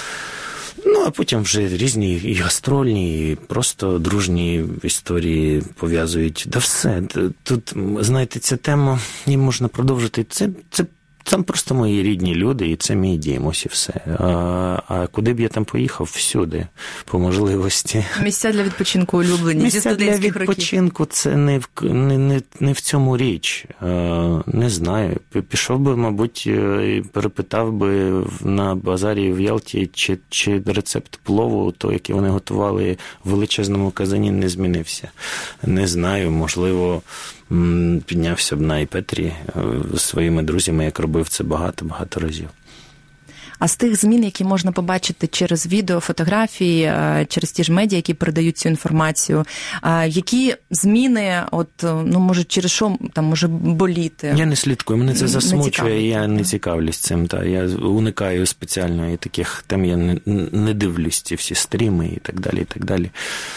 Speaker 3: А потім вже різні і гастрольні, і просто дружні історії пов'язують. Да все. Тут, знаєте, ця тема, її можна продовжити. Це там просто мої рідні люди, і це мій дім, ось і все. А куди б я там поїхав? Всюди, по можливості.
Speaker 2: Місця для відпочинку улюблені зі студентських років?
Speaker 3: Місця для відпочинку – це не в цьому річ. Не знаю. Пішов би, мабуть, і перепитав би на базарі в Ялті, чи рецепт плову, той, який вони готували в величезному казані, не змінився. Не знаю, можливо, піднявся б на Іпетрі зі своїми друзями, як робив це багато-багато разів.
Speaker 2: А з тих змін, які можна побачити через відео, фотографії, через ті ж медіа, які передають цю інформацію, які зміни, можуть через що там може боліти?
Speaker 3: Я не слідкую, мене це засмучує, я не цікавлюсь цим. Я уникаю спеціально і таких тем, я не дивлюсь ці всі стріми і так далі, і так далі.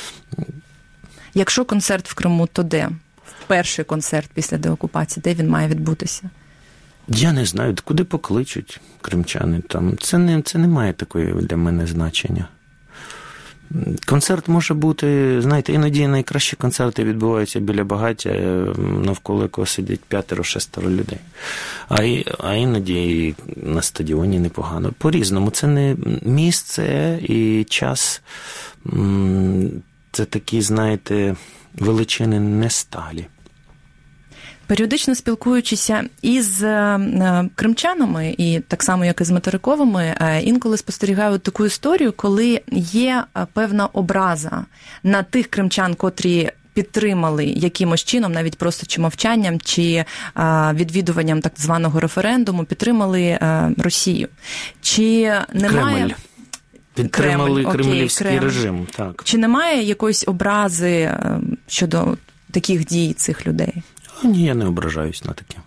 Speaker 2: Якщо концерт в Криму, то де? Перший концерт після деокупації, де він має відбутися?
Speaker 3: Я не знаю, куди покличуть кримчани. Там. Це не має такої для мене значення. Концерт може бути, знаєте, іноді найкращі концерти відбуваються біля багаття, навколо якого сидять 5-6 людей. А іноді і на стадіоні непогано. По-різному. Це не місце і час. Це такі, знаєте, величини не сталі.
Speaker 2: Періодично спілкуючися із кримчанами, і так само, як і з материковими, інколи спостерігаю таку історію, коли є певна образа на тих кримчан, котрі підтримали якимось чином, навіть просто чи мовчанням, чи відвідуванням так званого референдуму, підтримали Росію. Чи немає...
Speaker 3: Кремль. Підтримали кремлівський режим, так.
Speaker 2: Чи немає якоїсь образи щодо таких дій цих людей?
Speaker 3: Ні, я не ображаюсь на таке.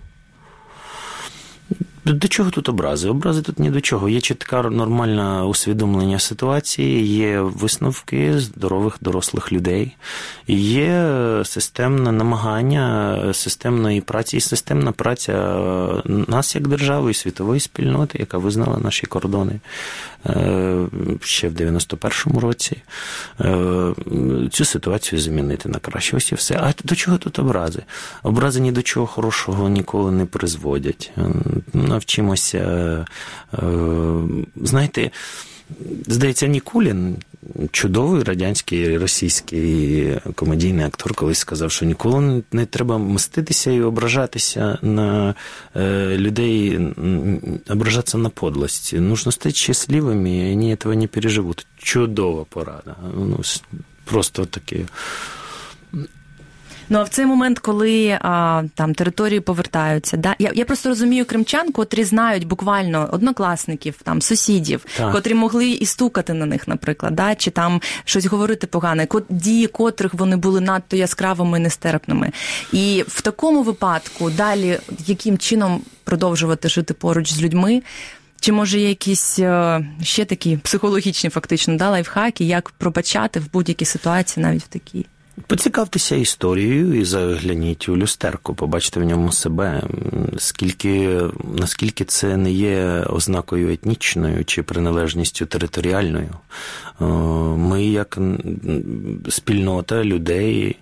Speaker 3: До чого тут образи? Образи тут ні до чого. Є чітке нормальне усвідомлення ситуації, є висновки здорових дорослих людей, є системне намагання системної праці і системна праця нас як держави і світової спільноти, яка визнала наші кордони ще в 91-му році, цю ситуацію змінити на краще. Ось і все. А до чого тут образи? Образи ні до чого хорошого ніколи не призводять. Навчимося, знаєте, здається, Нікулін, чудовий радянський, російський комедійний актор, колись сказав, що ніколи не треба мститися і ображатися на людей, ображатися на подлость. Нужно стати щасливими, і вони цього не переживуть. Чудова порада. Просто таке.
Speaker 2: Ну, а в цей момент, коли там території повертаються, да? Я просто розумію кримчан, котрі знають буквально однокласників, там, сусідів, котрі могли і стукати на них, наприклад, да? Чи там щось говорити погане, дії котрих вони були надто яскравими і нестерпними. І в такому випадку далі яким чином продовжувати жити поруч з людьми? Чи, може, є якісь ще такі психологічні, фактично, да, лайфхаки, як пробачати в будь-якій ситуації, навіть в такій?
Speaker 3: Поцікавтеся історією і загляніть у люстерку, побачите в ньому себе, наскільки це не є ознакою етнічною чи приналежністю територіальною. Ми, як спільнота людей,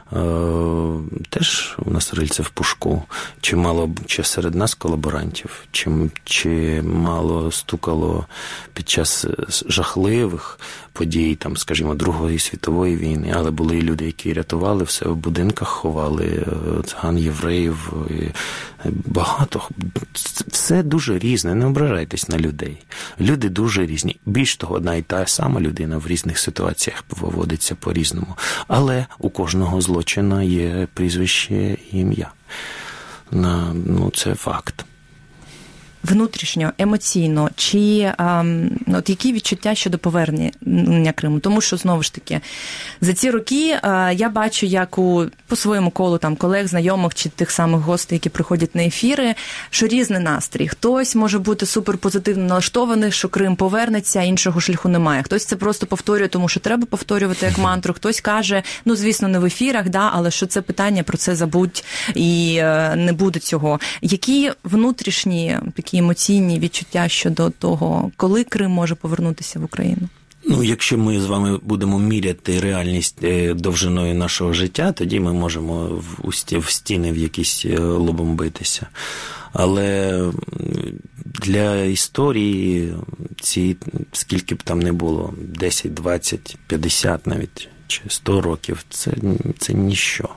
Speaker 3: теж у нас рильце в пушку. Чи серед нас колаборантів, чи мало стукало під час жахливих подій, там, скажімо, Другої світової війни, але були і люди, які рятували все в будинках, ховали циган, євреїв, багато. Все дуже різне, не ображайтесь на людей. Люди дуже різні. Більш того, одна і та сама людина в різних ситуаціях поводиться по-різному. Але у кожного злочина є прізвище і ім'я. Ну, це факт.
Speaker 2: Внутрішньо, емоційно, чи от які відчуття щодо повернення Криму? Тому що, знову ж таки, за ці роки я бачу, як по своєму колу там, колег, знайомих чи тих самих гостей, які приходять на ефіри, що різний настрій. Хтось може бути суперпозитивно налаштований, що Крим повернеться, а іншого шляху немає. Хтось це просто повторює, тому що треба повторювати як мантру. Хтось каже, ну, звісно, не в ефірах, да, але що це питання, про це забудь і не буде цього. Які внутрішні такі емоційні відчуття щодо того, коли Крим може повернутися в Україну?
Speaker 3: Ну, якщо ми з вами будемо міряти реальність довжиною нашого життя, тоді ми можемо в стіни в якісь лобом битися. Але для історії скільки б там не було, 10, 20, 50 навіть, чи 100 років, це ніщо.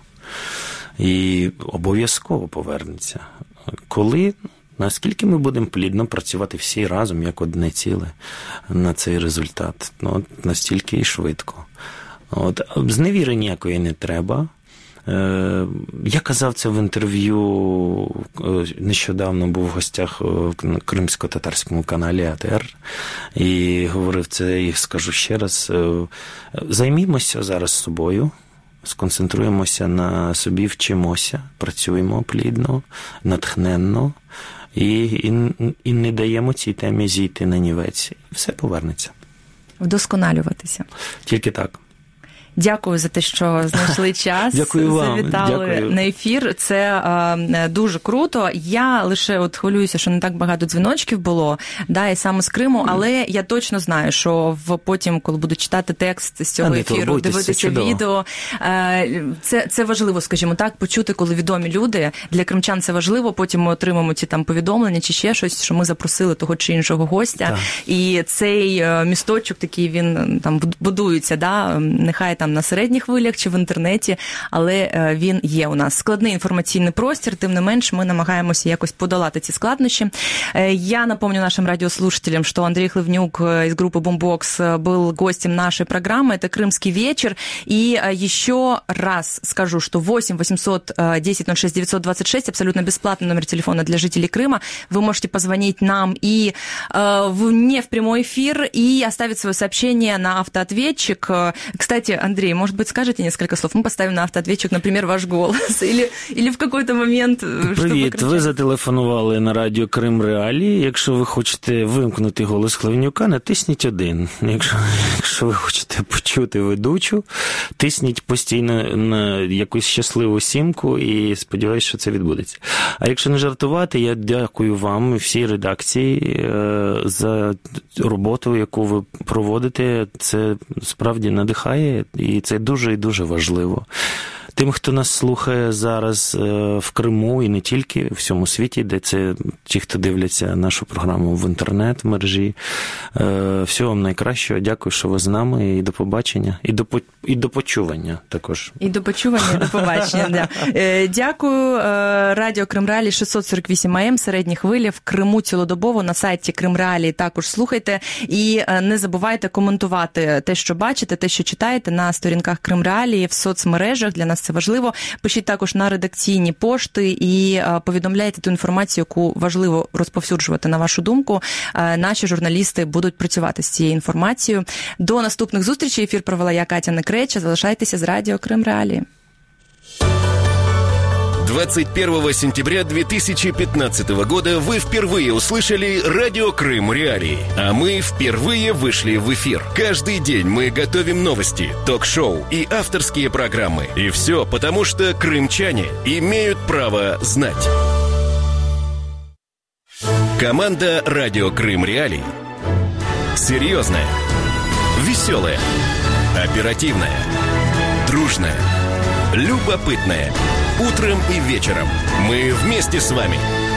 Speaker 3: І обов'язково повернеться. Коли? Наскільки ми будемо плідно працювати всі разом, як одне ціле, на цей результат? Ну, настільки і швидко. Зневіри ніякої не треба. Я казав це в інтерв'ю, нещодавно був в гостях в кримсько-татарському каналі АТР, і говорив це, і скажу ще раз. Займімося зараз собою. Сконцентруємося на собі, вчимося, працюємо плідно, натхненно і не даємо цій темі зійти на нівець. Все повернеться.
Speaker 2: Вдосконалюватися.
Speaker 3: Тільки так.
Speaker 2: Дякую за те, що знайшли час.
Speaker 3: Дякую вам.
Speaker 2: Завітали на ефір. Це дуже круто. Я лише хвилююся, що не так багато дзвіночків було, да, і саме з Криму, але я точно знаю, що потім, коли буду читати текст з цього ефіру, дивитися відео, це важливо, скажімо так, почути, коли відомі люди. Для кримчан це важливо, потім ми отримаємо ці там повідомлення чи ще щось, що ми запросили того чи іншого гостя. Так. І цей місточок такий, він там будується, да, нехай там на середніх хвилях чи в інтернеті, але він є у нас. Складний інформаційний простір, тим не менш, ми намагаємося якось подолати ці складнощі. Я напомню нашим радиослушателям, что Андрей Хлывнюк из группы Boombox был гостем нашей программы. Это «Крымский вечер». И еще раз скажу, что 8 800 10 06 926, абсолютно бесплатный номер телефона для жителей Крыма. Вы можете позвонить нам и не в прямой эфир, и оставить свое сообщение на автоответчик. Кстати, Андрей, может быть, скажете несколько слов? Мы поставим на автоответчик, например, ваш голос. Или в какой-то момент...
Speaker 3: Привіт, ви зателефонували на радіо Крим Реалії. Якщо ви хочете вимкнути голос Хлевнюка, натисніть 1. Якщо ви хочете почути ведучу, тисніть постійно на якусь щасливу сімку і сподіваюся, що це відбудеться. А якщо не жартувати, я дякую вам і всій редакції за роботу, яку ви проводите. Це справді надихає, і це дуже і дуже важливо. Тим, хто нас слухає зараз в Криму і не тільки, в всьому світі, де це ті, хто дивляться нашу програму в інтернет-мережі. Всього вам найкращого. Дякую, що ви з нами. І до побачення. І до почування також.
Speaker 2: І до почування, і до побачення. Да. Дякую. Радіо Крим Реалії 648 АМ, середні хвилі в Криму цілодобово. На сайті Крим Реалії також слухайте. І не забувайте коментувати те, що бачите, те, що читаєте на сторінках Крим Реалії в соцмережах. Для нас це це важливо. Пишіть також на редакційні пошти і повідомляйте ту інформацію, яку важливо розповсюджувати, на вашу думку. Наші журналісти будуть працювати з цією інформацією. До наступних зустрічей. Ефір провела я, Катя Некреча. Залишайтеся з радіо Крим Реалії.
Speaker 1: 21 сентября 2015 года вы впервые услышали «Радио Крым Реалии», а мы впервые вышли в эфир. Каждый день мы готовим новости, ток-шоу и авторские программы. И все потому, что крымчане имеют право знать. Команда «Радио Крым Реалии» серьезная, веселая, оперативная, дружная, любопытная. Утром и вечером мы вместе с вами.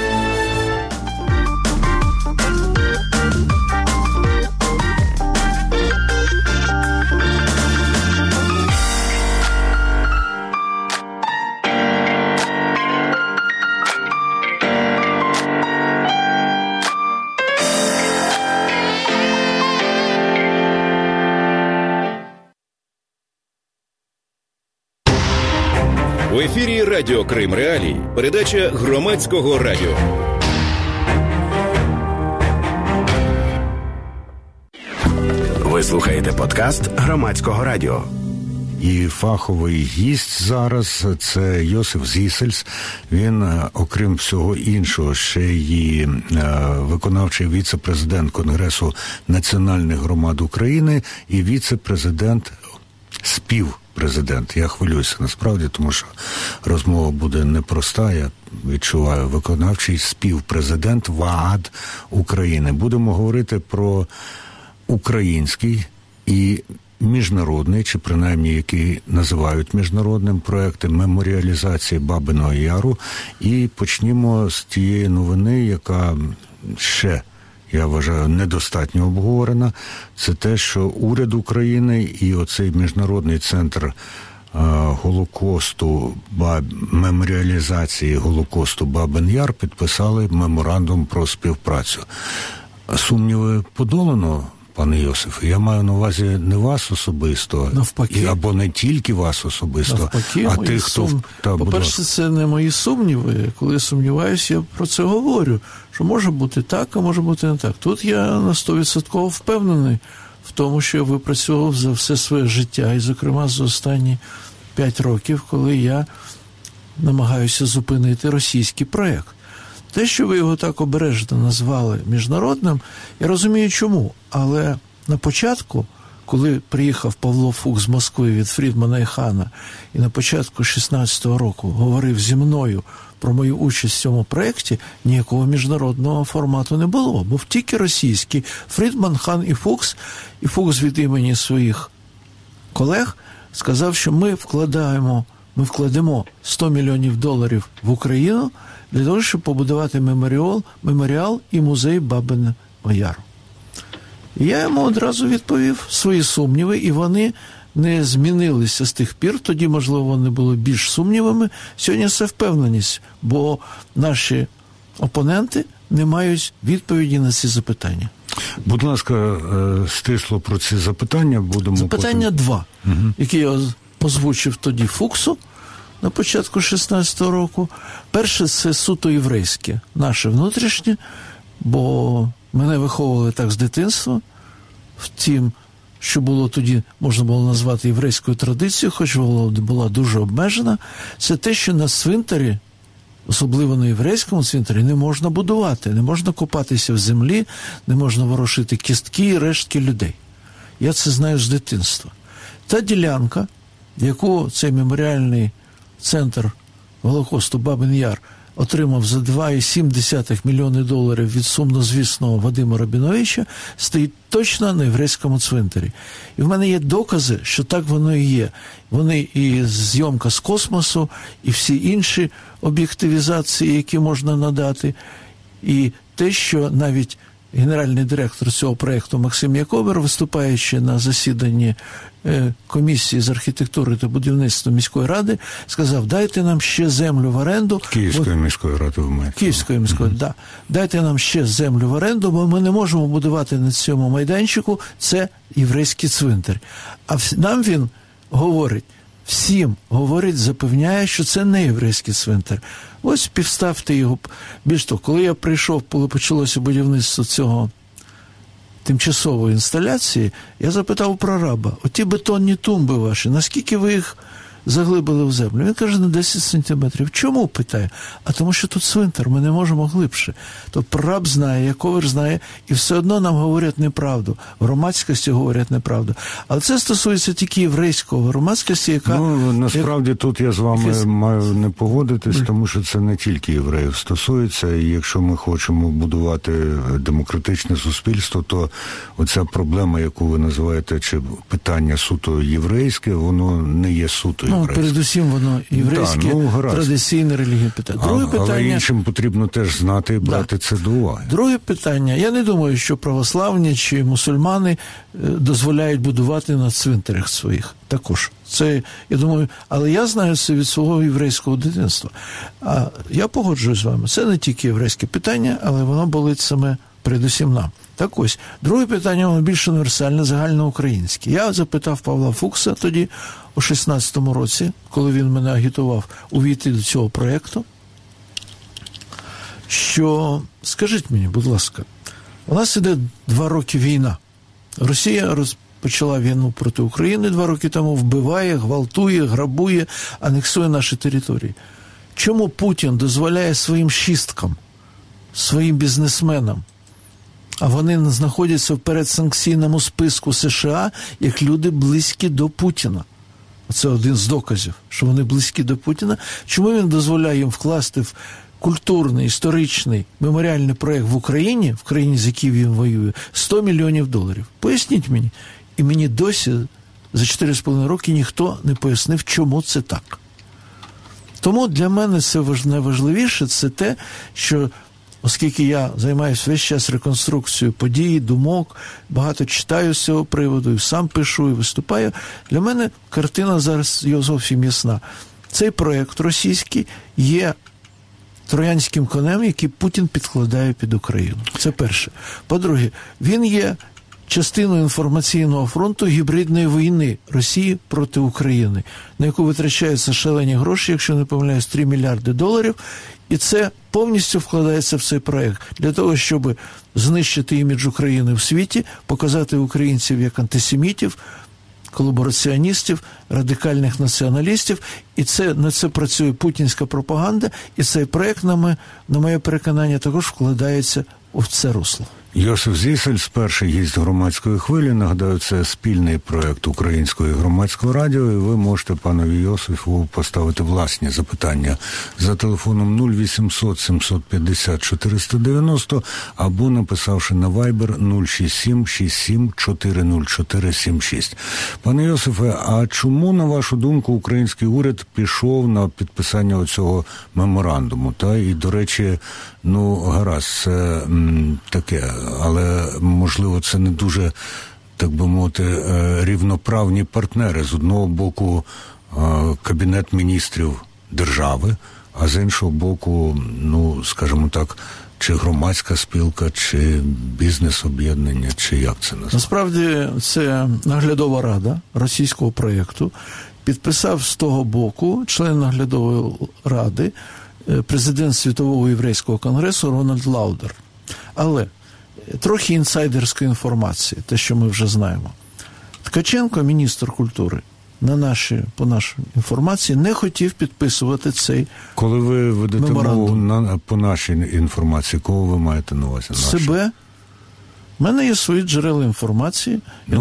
Speaker 1: В ефірі «Радіо Крим Реалії», передача громадського радіо.
Speaker 8: Ви слухаєте подкаст громадського радіо.
Speaker 9: І фаховий гість зараз – це Йосиф Зісельс. Він, окрім всього іншого, ще й виконавчий віце-президент Конгресу національних громад України і віце-президент співпрезидент. Я хвилююся насправді, тому що розмова буде непроста. Я відчуваю, виконавчий співпрезидент ВААД України. Будемо говорити про український і міжнародний, чи принаймні які називають міжнародним, проекти меморіалізації Бабиного Яру. І почнімо з тієї новини, яка ще, я вважаю, недостатньо обговорена. Це те, що уряд України і оцей міжнародний центр Голокосту, меморіалізації Голокосту Бабин Яр підписали меморандум про співпрацю. Сумніви подолано, пане Йосифе? Я маю на увазі не вас особисто, навпаки, або не тільки вас особисто, навпаки, а тих, хто...
Speaker 10: По-перше, це не мої сумніви. Коли сумніваюся, я про це говорю, що може бути так, а може бути не так. Тут я на 100% впевнений в тому, що я випрацьовував за все своє життя, і, зокрема, за останні 5 років, коли я намагаюся зупинити російський проєкт. Те, що ви його так обережно назвали міжнародним, я розумію чому, але на початку, коли приїхав Павло Фукс з Москви від Фрідмана і Хана, і на початку 16-го року говорив зі мною про мою участь в цьому проєкті, ніякого міжнародного формату не було. Був тільки російський. Фрідман, Хан і Фукс від імені своїх колег сказав, що ми вкладемо $100 мільйонів в Україну для того, щоб побудувати меморіал і музей Бабиного Яру. І я йому одразу відповів свої сумніви, і вони не змінилися з тих пір. Тоді, можливо, вони були більш сумнівами. Сьогодні це впевненість, бо наші опоненти не мають відповіді на ці запитання.
Speaker 9: Будь ласка, стисло про ці запитання будемо...
Speaker 10: Запитання потім... 2, які я озвучив тоді Фуксу на початку 16-го року. Перше – це суто єврейське, наше внутрішнє, бо мене виховували так з дитинства, втім, що було тоді, можна було назвати єврейською традицією, хоч була дуже обмежена, це те, що на цвинтарі, особливо на єврейському цвинтарі, не можна будувати, не можна копатися в землі, не можна ворошити кістки і рештки людей. Я це знаю з дитинства. Та ділянка, яку цей меморіальний центр Голокосту Бабин Яр отримав за $2,7 мільйони від сумнозвісного Вадима Рабіновича, стоїть точно на єврейському цвинтарі. І в мене є докази, що так воно і є. Вони і зйомка з космосу, і всі інші об'єктивізації, які можна надати, і те, що навіть генеральний директор цього проєкту Максим Яковер, виступаючи на засіданні комісії з архітектури та будівництва міської ради, сказав: дайте нам ще землю в оренду.
Speaker 9: Київської міської ради в мене.
Speaker 10: Київської міської, да. Дайте нам ще землю в оренду, бо ми не можемо будувати на цьому майданчику, це єврейський цвинтар. А нам він говорить: всім говорить, запевняє, що це не єврейський цвинтар. Ось підставте його. Більш того, коли я прийшов, коли почалося будівництво цього тимчасової інсталяції, я запитав прораба, оті бетонні тумби ваші, наскільки ви їх заглибили в землю? Він каже, на 10 сантиметрів. Чому, питає? А тому що тут цвинтар, ми не можемо глибше. То прораб знає, Яковлев знає, і все одно нам говорять неправду. В громадськості говорять неправду. Але це стосується тільки єврейського громадськості, яка...
Speaker 9: Ну, насправді тут я з вами маю не погодитись, тому що це не тільки євреїв стосується, і якщо ми хочемо будувати демократичне суспільство, то оця проблема, яку ви називаєте, чи питання суто єврейське, воно не є суто єврейське.
Speaker 10: Ну, передусім воно єврейське, традиційне релігійне питання. Друге питання...
Speaker 9: Але іншим потрібно теж знати і брати це до уваги.
Speaker 10: Друге питання. Я не думаю, що православні чи мусульмани дозволяють будувати на цвинтарях своїх. Також. Це, я думаю, але я знаю це від свого єврейського дитинства. А я погоджуюсь з вами. Це не тільки єврейське питання, але воно болить саме передусім нам. Так ось, друге питання, воно більш універсальне, загальноукраїнське. Я запитав Павла Фукса тоді, у 16-му році, коли він мене агітував увійти до цього проєкту, що, скажіть мені, будь ласка, у нас іде 2 роки війна. Росія розпочала війну проти України 2 роки тому, вбиває, гвалтує, грабує, анексує наші території. Чому Путін дозволяє своїм шісткам, своїм бізнесменам, а вони знаходяться в передсанкційному списку США, як люди близькі до Путіна? Це один з доказів, що вони близькі до Путіна. Чому він дозволяє їм вкласти в культурний, історичний, меморіальний проєкт в країні, з якою він воює, $100 мільйонів? Поясніть мені. І мені досі за 4,5 роки ніхто не пояснив, чому це так. Тому для мене це найважливіше, це те, що оскільки я займаюся весь час реконструкцією подій, думок, багато читаю з цього приводу, і сам пишу, і виступаю, для мене картина зараз зовсім ясна. Цей проєкт російський є троянським конем, який Путін підкладає під Україну. Це перше. По-друге, він є частиною інформаційного фронту гібридної війни Росії проти України, на яку витрачаються шалені гроші, якщо не помиляюсь, $3 мільярди, і це повністю вкладається в цей проєкт для того, щоб знищити імідж України в світі, показати українців як антисемітів, колабораціоністів, радикальних націоналістів, і на це працює путінська пропаганда, і цей проєкт, на моє переконання, також вкладається в це русло.
Speaker 9: Йосиф Зісельс, перший гість громадської хвилі. Нагадаю, це спільний проєкт Українського і Громадського радіо, і ви можете панові Йосифу поставити власні запитання за телефоном 0800 750 490 або написавши на Viber 067 67 404 76. Пане Йосифе, а чому, на вашу думку, український уряд пішов на підписання оцього меморандуму? І, до речі, гаразд, це таке, але, можливо, це не дуже, так би мовити, рівноправні партнери. З одного боку, Кабінет міністрів держави, а з іншого боку, скажімо так, чи громадська спілка, чи бізнес-об'єднання, чи як це називається?
Speaker 10: Насправді, це наглядова рада російського проєкту. Підписав з того боку член наглядової ради, президент Світового єврейського конгресу Рональд Лаудер. Але трохи інсайдерської інформації, те, що ми вже знаємо. Ткаченко, міністр культури, по нашій інформації, не хотів підписувати цей
Speaker 9: Коли ви ведете мову по нашій інформації, кого ви маєте на увазі?
Speaker 10: Себе. У мене є свої джерела інформації.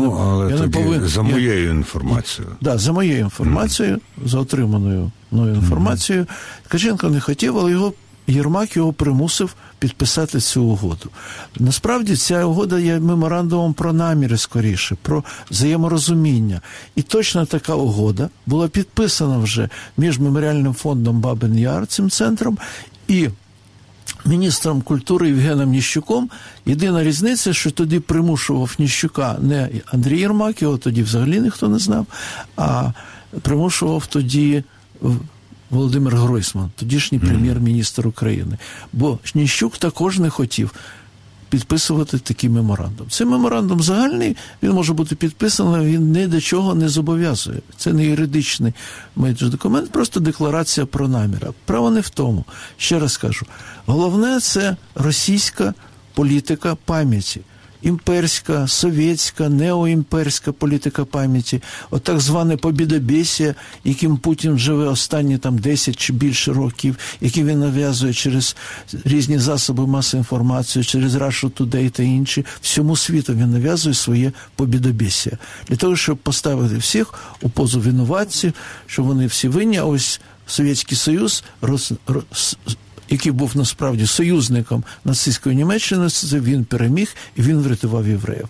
Speaker 9: За моєю інформацією.
Speaker 10: Так, за моєю інформацією, за отриманою мною інформацією. Ткаченко не хотів, але Єрмак його примусив підписати цю угоду. Насправді, ця угода є меморандумом про наміри скоріше, про взаєморозуміння. І точно така угода була підписана вже між Меморіальним фондом Бабин-Яр, цим центром, і міністром культури Євгеном Ніщуком. Єдина різниця, що тоді примушував Ніщука не Андрій Єрмак, його тоді взагалі ніхто не знав, а примушував тоді Володимир Гройсман, тодішній прем'єр-міністр України. Бо Ніщук також не хотів підписувати такий меморандум. Цей меморандум загальний, він може бути підписаний, він ні до чого не зобов'язує. Це не юридичний документ, просто декларація про намір. Право не в тому. Ще раз кажу, головне – це російська політика пам'яті. Імперська, совєтська, неоімперська політика пам'яті, от так зване побєдобєсія, яким Путін живе останні 10 чи більше років, які він нав'язує через різні засоби масової інформації, через Russia Today та інші. Всьому світу він нав'язує своє побєдобєсія. Для того, щоб поставити всіх у позу винуватців, що вони всі винні, а ось Совєтський Союз який був насправді союзником нацистської Німеччини, це він переміг і він врятував євреїв.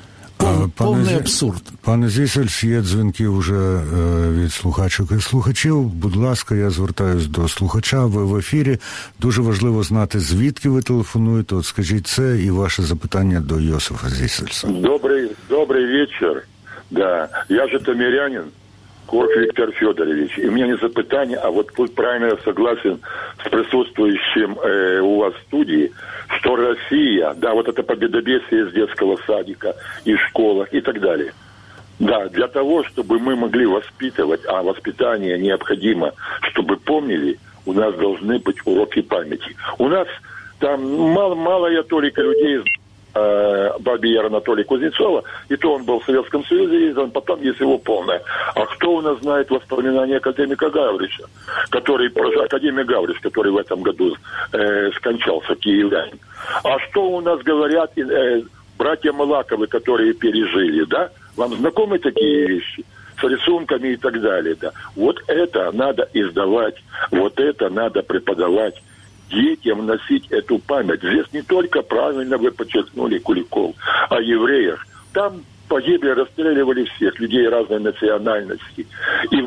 Speaker 10: Повний абсурд.
Speaker 9: Пане Зісельс, є дзвінки вже від слухачок і слухачів. Будь ласка, я звертаюсь до слухача. Ви в ефірі. Дуже важливо знати, звідки ви телефонуєте. От скажіть це і ваше запитання до Йосифа Зісельса.
Speaker 11: Добрий вечір. Да. Я житомирянин. Корф Виктор Федорович. И у меня не запытание, а вот тут правильно я согласен с присутствующим у вас в студии, что Россия, да, вот это победобесие из детского садика, из школах и так далее. Да, для того, чтобы мы могли воспитывать, а воспитание необходимо, чтобы помнили, у нас должны быть уроки памяти. У нас там малая толика людей Бабий Анатолий Кузнецова, и то он был в Советском Союзе, и потом есть его полное. А кто у нас знает воспоминания академика Гаврича, академик Гаврич, который в этом году скончался, киевлянин. А что у нас говорят братья Малаковы, которые пережили, да? Вам знакомы такие вещи? С рисунками и так далее, да? Вот это надо издавать, вот это надо преподавать. Детям носить эту память. Здесь не только, правильно вы подчеркнули, Куликов, о евреях. Там погибли, расстреливали всех людей разной национальности. И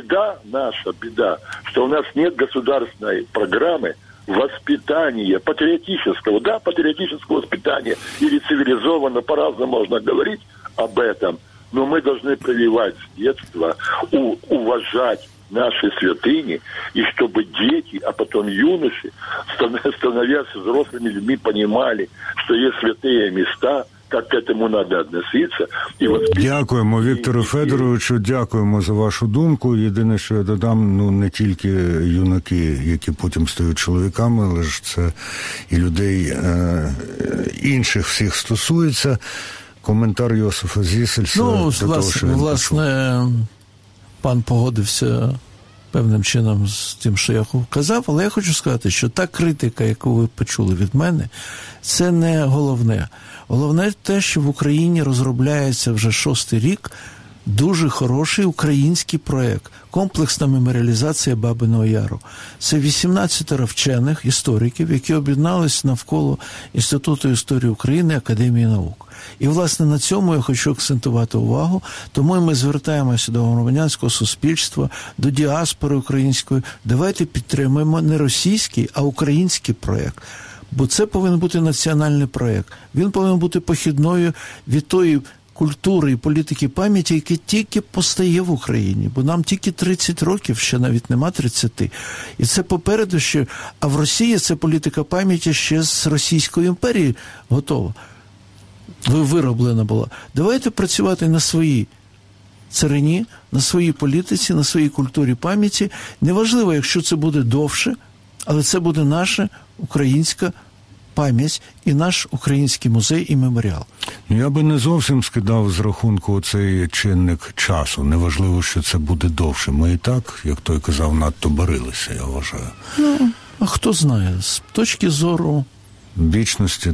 Speaker 11: наша беда, что у нас нет государственной программы воспитания, патриотического воспитания, или цивилизованно, по-разному можно говорить об этом, но мы должны прививать с детства, уважать наши святыни, и чтобы дети, а потом юноши, становясь взрослыми людьми, понимали, что есть святые места, як к этому треба відноситися.
Speaker 9: Дякуємо, Віктору Федоровичу, дякуємо за вашу думку. Єдине, що я додам, не тільки юнаки, які потім стають чоловіками, але ж це і людей інших всіх стосується. Коментар Йосифа Зісельса.
Speaker 10: Власне, пан погодився певним чином з тим, що я казав, але я хочу сказати, що та критика, яку ви почули від мене, це не головне. Головне те, що в Україні розробляється вже 6-й рік дуже хороший український проєкт «Комплексна меморіалізація Бабиного Яру». Це 18 вчених істориків, які об'єднались навколо Інституту історії України Академії наук. І, власне, на цьому я хочу акцентувати увагу, тому ми звертаємося до громадянського суспільства, до діаспори української. Давайте підтримуємо не російський, а український проєкт. Бо це повинен бути національний проєкт. Він повинен бути похідною від тої культури і політики пам'яті, яка тільки постає в Україні. Бо нам тільки 30 років, ще навіть нема 30. І це попереду ще. А в Росії це політика пам'яті ще з Російської імперії готова. Вироблена була. Давайте працювати на своїй царині, на своїй політиці, на своїй культурі пам'яті. Неважливо, якщо це буде довше, але це буде наша українська пам'ять і наш український музей і меморіал.
Speaker 9: Я би не зовсім скидав з рахунку цей чинник часу. Неважливо, що це буде довше. Ми і так, як той казав, надто барилися, я вважаю.
Speaker 10: А хто знає, з точки зору
Speaker 9: вічності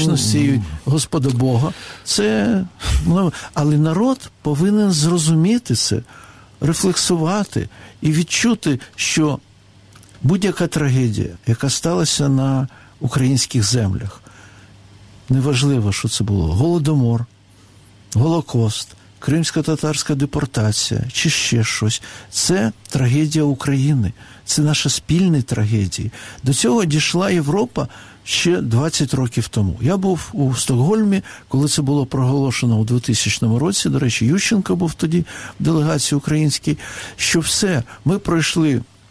Speaker 10: Господа Бога, це... Але народ повинен зрозуміти це, рефлексувати і відчути, що будь-яка трагедія, яка сталася на українських землях, неважливо, що це було, Голодомор, Голокост, кримсько-татарська депортація чи ще щось, це трагедія України, це наша спільна трагедія. До цього дійшла Європа ще 20 років тому. Я був у Стокгольмі, коли це було проголошено у 2000 році, до речі, Ющенко був тоді в делегації українській, що все, ми пройшли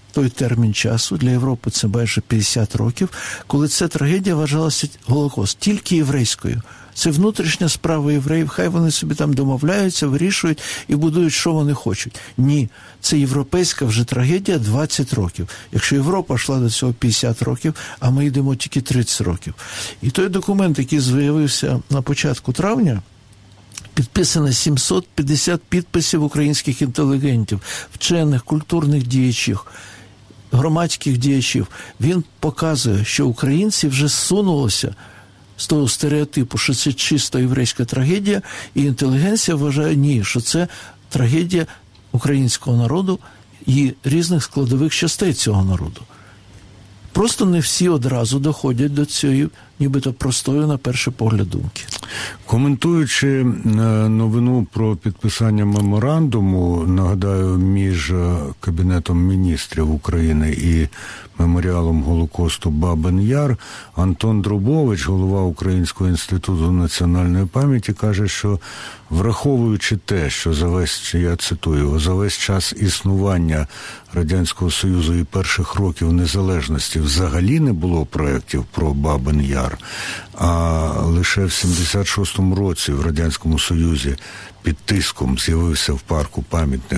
Speaker 10: той термін часу, для Європи це майже 50 років, коли ця трагедія вважалася Голокост тільки єврейською. Це внутрішня справа євреїв, хай вони собі там домовляються, вирішують і будують, що вони хочуть. Ні, це європейська вже трагедія 20 років. Якщо Європа йшла до цього 50 років, а ми йдемо тільки 30 років. І той документ, який з'явився на початку травня, підписано 750 підписів українських інтелігентів, вчених, культурних діячів, громадських діячів. Він показує, що українці вже зсунулися з того стереотипу, що це чисто єврейська трагедія, і інтелігенція вважає, ні, що це трагедія українського народу і різних складових частей цього народу. Просто не всі одразу доходять до цієї, нібито простої, на перший погляд, думки.
Speaker 9: Коментуючи новину про підписання меморандуму, нагадаю, між Кабінетом міністрів України і меморіалом Голокосту Бабин-Яр, Антон Друбович, голова Українського інституту національної пам'яті, каже, що враховуючи те, що я цитую, за весь час існування Радянського Союзу і перших років незалежності взагалі не було проєктів про Бабин-Яр, а лише в 76-му році в Радянському Союзі під тиском з'явився в парку пам'ятник